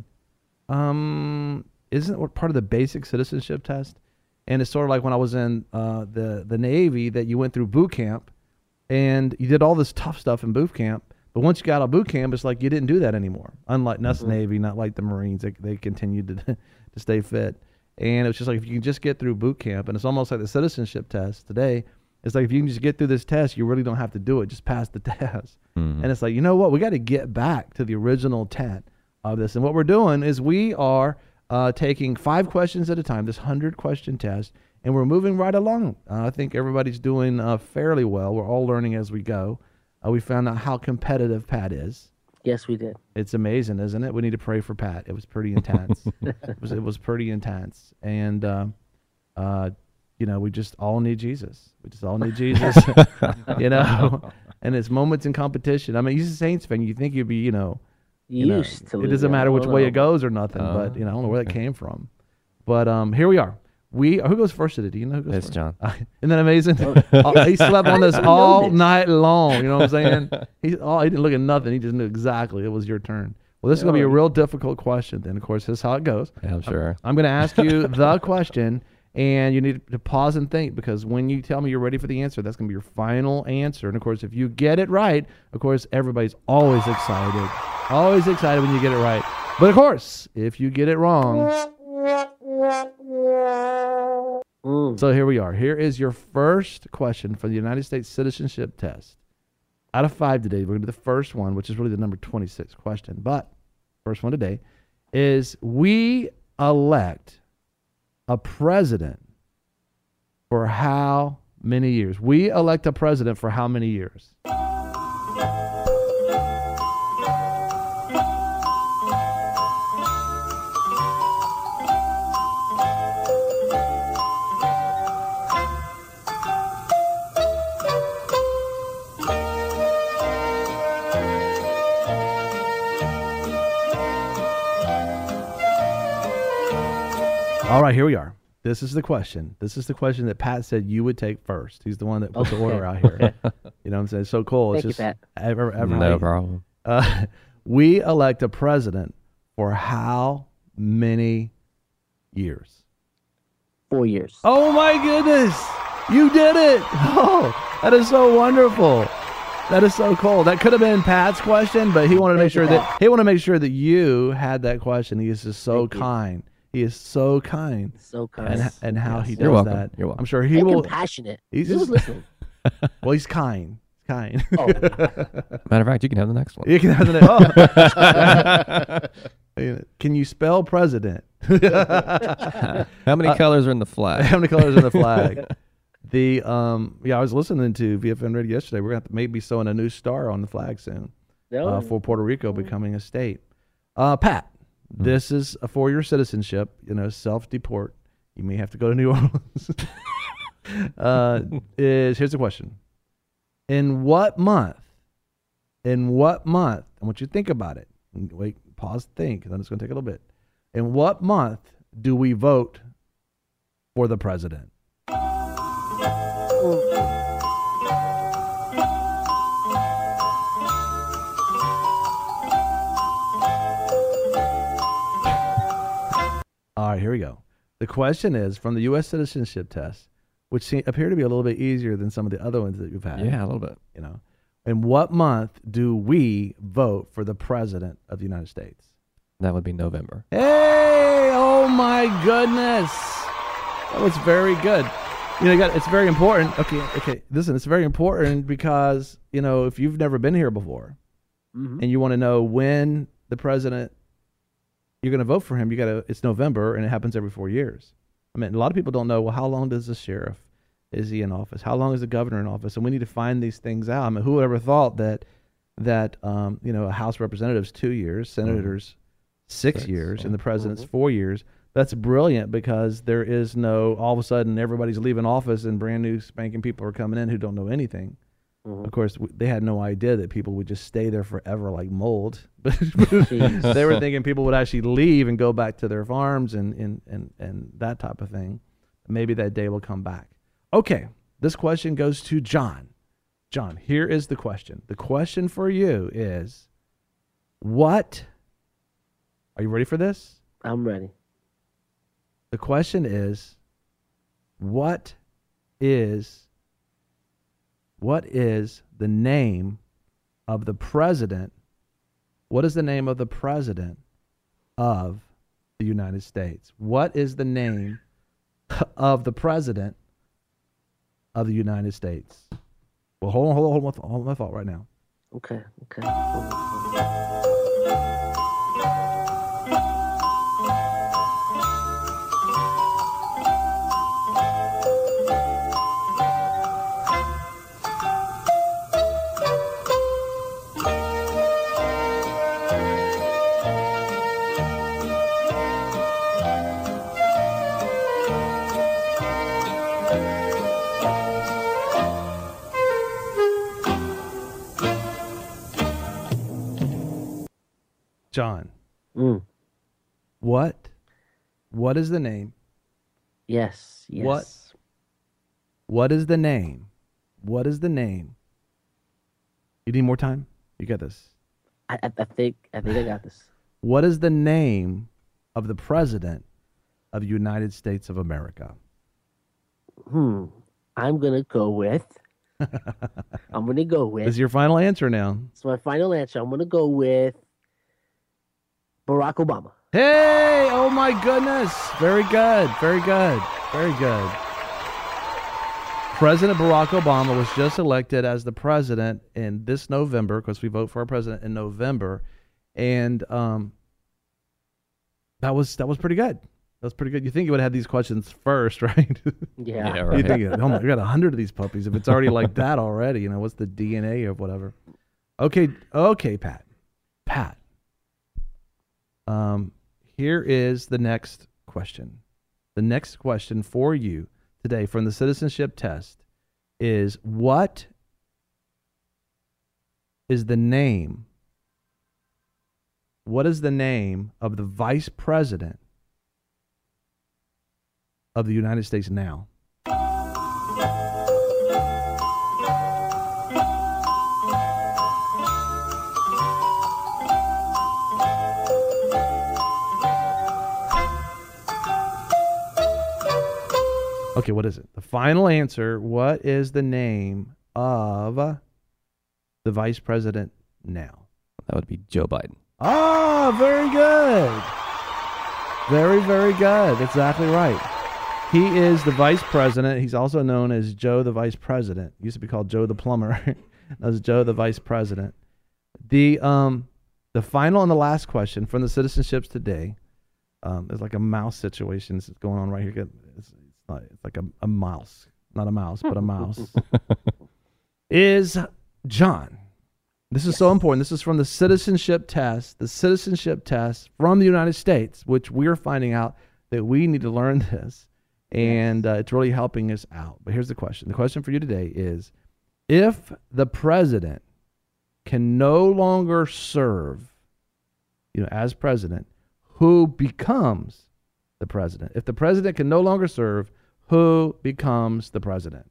um, isn't it part of the basic citizenship test? And it's sort of like when I was in uh, the, the Navy, that you went through boot camp, and you did all this tough stuff in boot camp. But once you got out of boot camp, it's like you didn't do that anymore. Unlike us mm-hmm. Navy, not like the Marines, they, they continued to, to stay fit. And it was just like, if you can just get through boot camp, and it's almost like the citizenship test today. It's like, if you can just get through this test, you really don't have to do it. Just pass the test. Mm-hmm. And it's like, you know what? We got to get back to the original intent of this. And what we're doing is we are uh, taking five questions at a time, this hundred-question test, and we're moving right along. Uh, I think everybody's doing uh, fairly well. We're all learning as we go. Uh, we found out how competitive Pat is. Yes, we did. It's amazing, isn't it? We need to pray for Pat. It was pretty intense. it, was, it was pretty intense. And, uh, uh, you know, we just all need Jesus. We just all need Jesus, you know. And it's moments in competition. I mean, he's a Saints fan. You think you'd be, you know, you used know, to. It doesn't matter which way it goes or nothing. Uh, but, you know, I don't know where that came from. But um, here we are. We Who goes first today? Do you know who goes it's first? John. Uh, isn't that amazing? uh, he slept on this all night long. You know what I'm saying? He, oh, he didn't look at nothing. He just knew exactly it was your turn. Well, this is going to be a real difficult question. Then, of course, this is how it goes. Yeah, I'm sure. I'm, I'm going to ask you the question, and you need to pause and think, because when you tell me you're ready for the answer, that's going to be your final answer. And, of course, if you get it right, of course, everybody's always excited. Always excited when you get it right. But, of course, if you get it wrong... Mm. So here we are. Here is your first question for the United States citizenship test. Out of five today, we're going to do the first one, which is really the number twenty-six question. But first one today is, we elect a president for how many years? We elect a president for how many years? right, here we are. This is the question. This is the question that Pat said you would take first. He's the one that put Okay. the order out here. You know what I'm saying? So cool. It's Thank you, just Pat. Ever, ever, No problem. Uh, we elect a president for how many years? Four years. Oh my goodness! You did it! Oh, that is so wonderful. That is so cool. That could have been Pat's question, but he wanted to make Thank you, sure that Pat. he wanted to make sure that you had that question. He is just so Thank you. kind. He is so kind, So kind. and and how he Yes. does You're welcome. that. You're welcome. I'm sure he and will. compassionate. He's He was just- listening. Well, he's kind. Kind. Oh. Matter of fact, you can have the next one. You can have the oh. Can you spell president? How many colors are in the flag? How many colors in the flag? The um yeah, I was listening to V F N Radio yesterday. We're gonna have to maybe sewing a new star on the flag soon No. uh, for Puerto Rico becoming a state. Uh, Pat, this is a for your citizenship. You know, self deport. You may have to go to New Orleans. uh, is here's the question: In what month? In what month? I want you to think about it. Wait, pause, think. Then it's going to take a little bit. In what month do we vote for the president? All right, here we go. The question is from the U S citizenship test, which seem, appear to be a little bit easier than some of the other ones that you've had. Yeah, a little bit. You know, in what month do we vote for the president of the United States? That would be November. Hey! Oh my goodness! That was very good. You know, you got, it's very important. Okay, okay. Listen, it's very important because you know if you've never been here before, Mhm. and you want to know when the president you're going to vote for him, you got to. It's November, and it happens every four years. I mean, a lot of people don't know. Well, how long does the sheriff is he in office? How long is the governor in office? And we need to find these things out. I mean, who would ever thought that that um, you know a House of Representatives two years, senators six, Six, years, yeah. and the president's Mhm. four years. That's brilliant because there is no all of a sudden everybody's leaving office and brand new spanking people are coming in who don't know anything. Mhm. Of course, w- they had no idea that people would just stay there forever like mold. Jeez. They were thinking people would actually leave and go back to their farms and, and, and, and that type of thing. Maybe that day will come back. Okay, this question goes to John. John, here is the question. The question for you is, what, are you ready for this? I'm ready. The question is, what is what is the name of the president? What is the name of the president of the United States? What is the name of the president of the United States? Well, hold on, hold on, hold on, hold on my thought right now. Okay. Okay. John, Mm. what what is the name? Yes. Yes. What? What is the name? What is the name? You need more time? You got this. I, I, I think. I think I got this. What is the name of the president of the United States of America? Hmm. I'm gonna go with. I'm gonna go This with. is your final answer now. It's my final answer. I'm gonna go with Barack Obama. Hey, oh my goodness. Very good. Very good. Very good. President Barack Obama was just elected as the president in this November, because we vote for our president in November. And um, that was that was pretty good. That was pretty good. You think you would have had these questions first, right? Yeah. Yeah, You right. think, oh my, we got a hundred of these puppies. If it's already like that already, you know, what's the D N A of whatever? Okay, okay, Pat, Pat. Um, here is the next question. The next question for you today from the citizenship test is: what is the name? What is the name of the vice president of the United States now? Okay, what is it? The final answer. What is the name of the vice president now? That would be Joe Biden. Oh, very good. Very, very good. Exactly right. He is the vice president. He's also known as Joe the Vice President. Used to be called Joe the Plumber. That's Joe the Vice President. The um the final and the last question from the citizenships today. Um, there's like a mouse situation that's going on right here. It's, it's not. It's like a, a mouse, not a mouse, but a mouse. Is John? This is so important. This is from the citizenship test, the citizenship test from the United States, which we're finding out that we need to learn this, and uh, it's really helping us out. But here's the question. The question for you today is, if the president can no longer serve, you know, as president, who becomes the president? If the president can no longer serve, who becomes the president?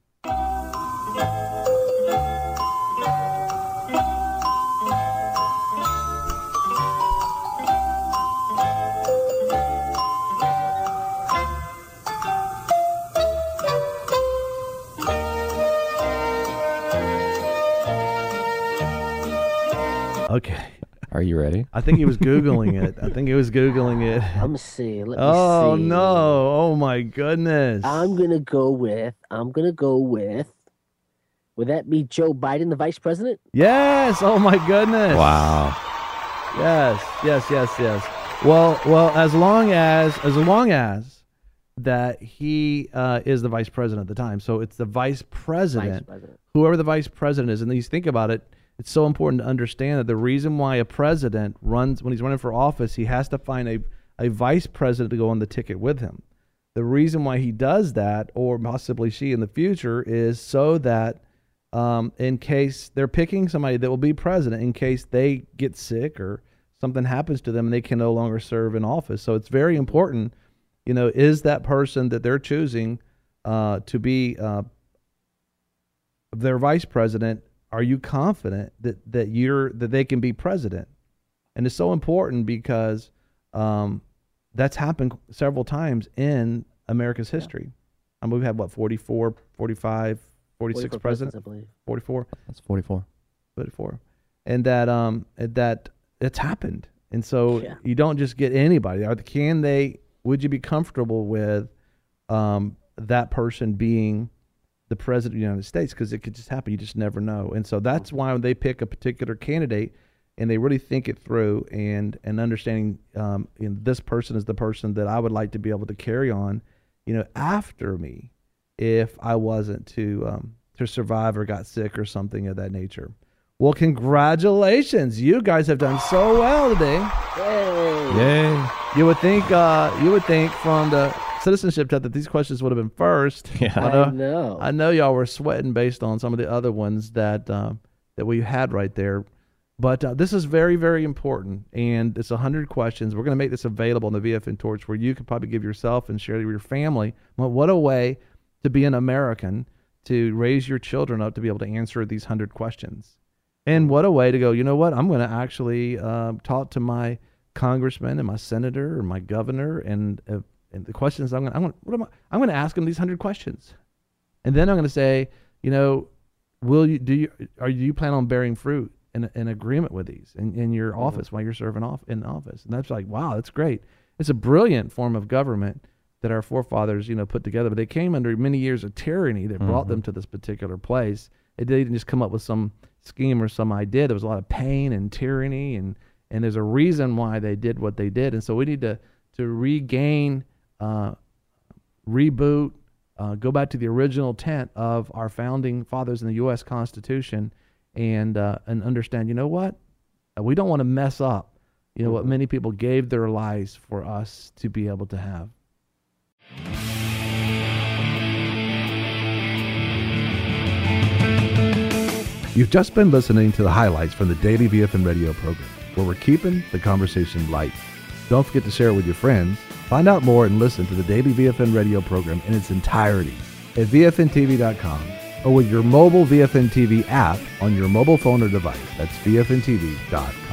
Okay. Are you ready? I think he was Googling it. I think he was Googling it. I'm gonna see. Let me Oh, see. no. Oh, my goodness. I'm gonna go with. I'm gonna go with. Would that be Joe Biden, the vice president? Yes. Oh, my goodness. Wow. Yes, yes, yes, yes. Well, well, as long as, as long as that he uh, is the vice president at the time. So it's the vice president, Vice president. whoever the vice president is. And then you think about it, it's so important to understand that the reason why a president runs, when he's running for office, he has to find a, a vice president to go on the ticket with him. The reason why he does that, or possibly she in the future, is so that um, in case they're picking somebody that will be president, in case they get sick or something happens to them and they can no longer serve in office. So it's very important, you know, is that person that they're choosing uh, to be uh, their vice president, are you confident that, that you're that they can be president? And it's so important because um, that's happened several times in America's history. I mean, we've had, what, forty-four, forty-five, forty-six forty-four presidents? I believe. forty-four? That's forty-four. forty-four. And that um that it's happened. And so Yeah. you don't just get anybody. Are, can they, would you be comfortable with um, that person being the president of the United States? Because it could just happen. You just never know. And so that's why when they pick a particular candidate and they really think it through and, and understanding um, you know, this person is the person that I would like to be able to carry on, you know, after me if I wasn't to um, to survive or got sick or something of that nature. Well, congratulations. You guys have done so well today. Yay. Yay. You would think uh, you would think from the citizenship test that these questions would have been first. Yeah. I I know, know. I know y'all were sweating based on some of the other ones that um, that we had right there. But uh, this is very, very important, and it's one hundred questions. We're going to make this available on the V F N Torch where you can probably give yourself and share with your family. Well, what a way to be an American, to raise your children up to be able to answer these one hundred questions. And what a way to go, you know what, I'm going to actually uh, talk to my congressman and my senator or my governor, and uh, and the questions I'm going to, I'm going to, what am I, I'm going to ask them these one hundred questions. And then I'm going to say, you know, will you, do you, are you plan on bearing fruit in, in agreement with these in, in your Mm-hmm. office while you're serving off in office? And that's like, wow, that's great. It's a brilliant form of government that our forefathers, you know, put together, but they came under many years of tyranny that brought Mhm. them to this particular place. It didn't just come up with some scheme or some idea. There was a lot of pain and tyranny, and, and there's a reason why they did what they did. And so we need to, to regain, uh, reboot, uh, go back to the original intent of our founding fathers in the U S Constitution, and uh, and understand, you know what? Uh, We don't want to mess up, you know, what many people gave their lives for us to be able to have. You've just been listening to the highlights from the Daily V F N Radio program, where we're keeping the conversation light. Don't forget to share it with your friends Find out more and listen to the daily V F N radio program in its entirety at V F N T V dot com or with your mobile V F N T V app on your mobile phone or device. That's V F N T V dot com.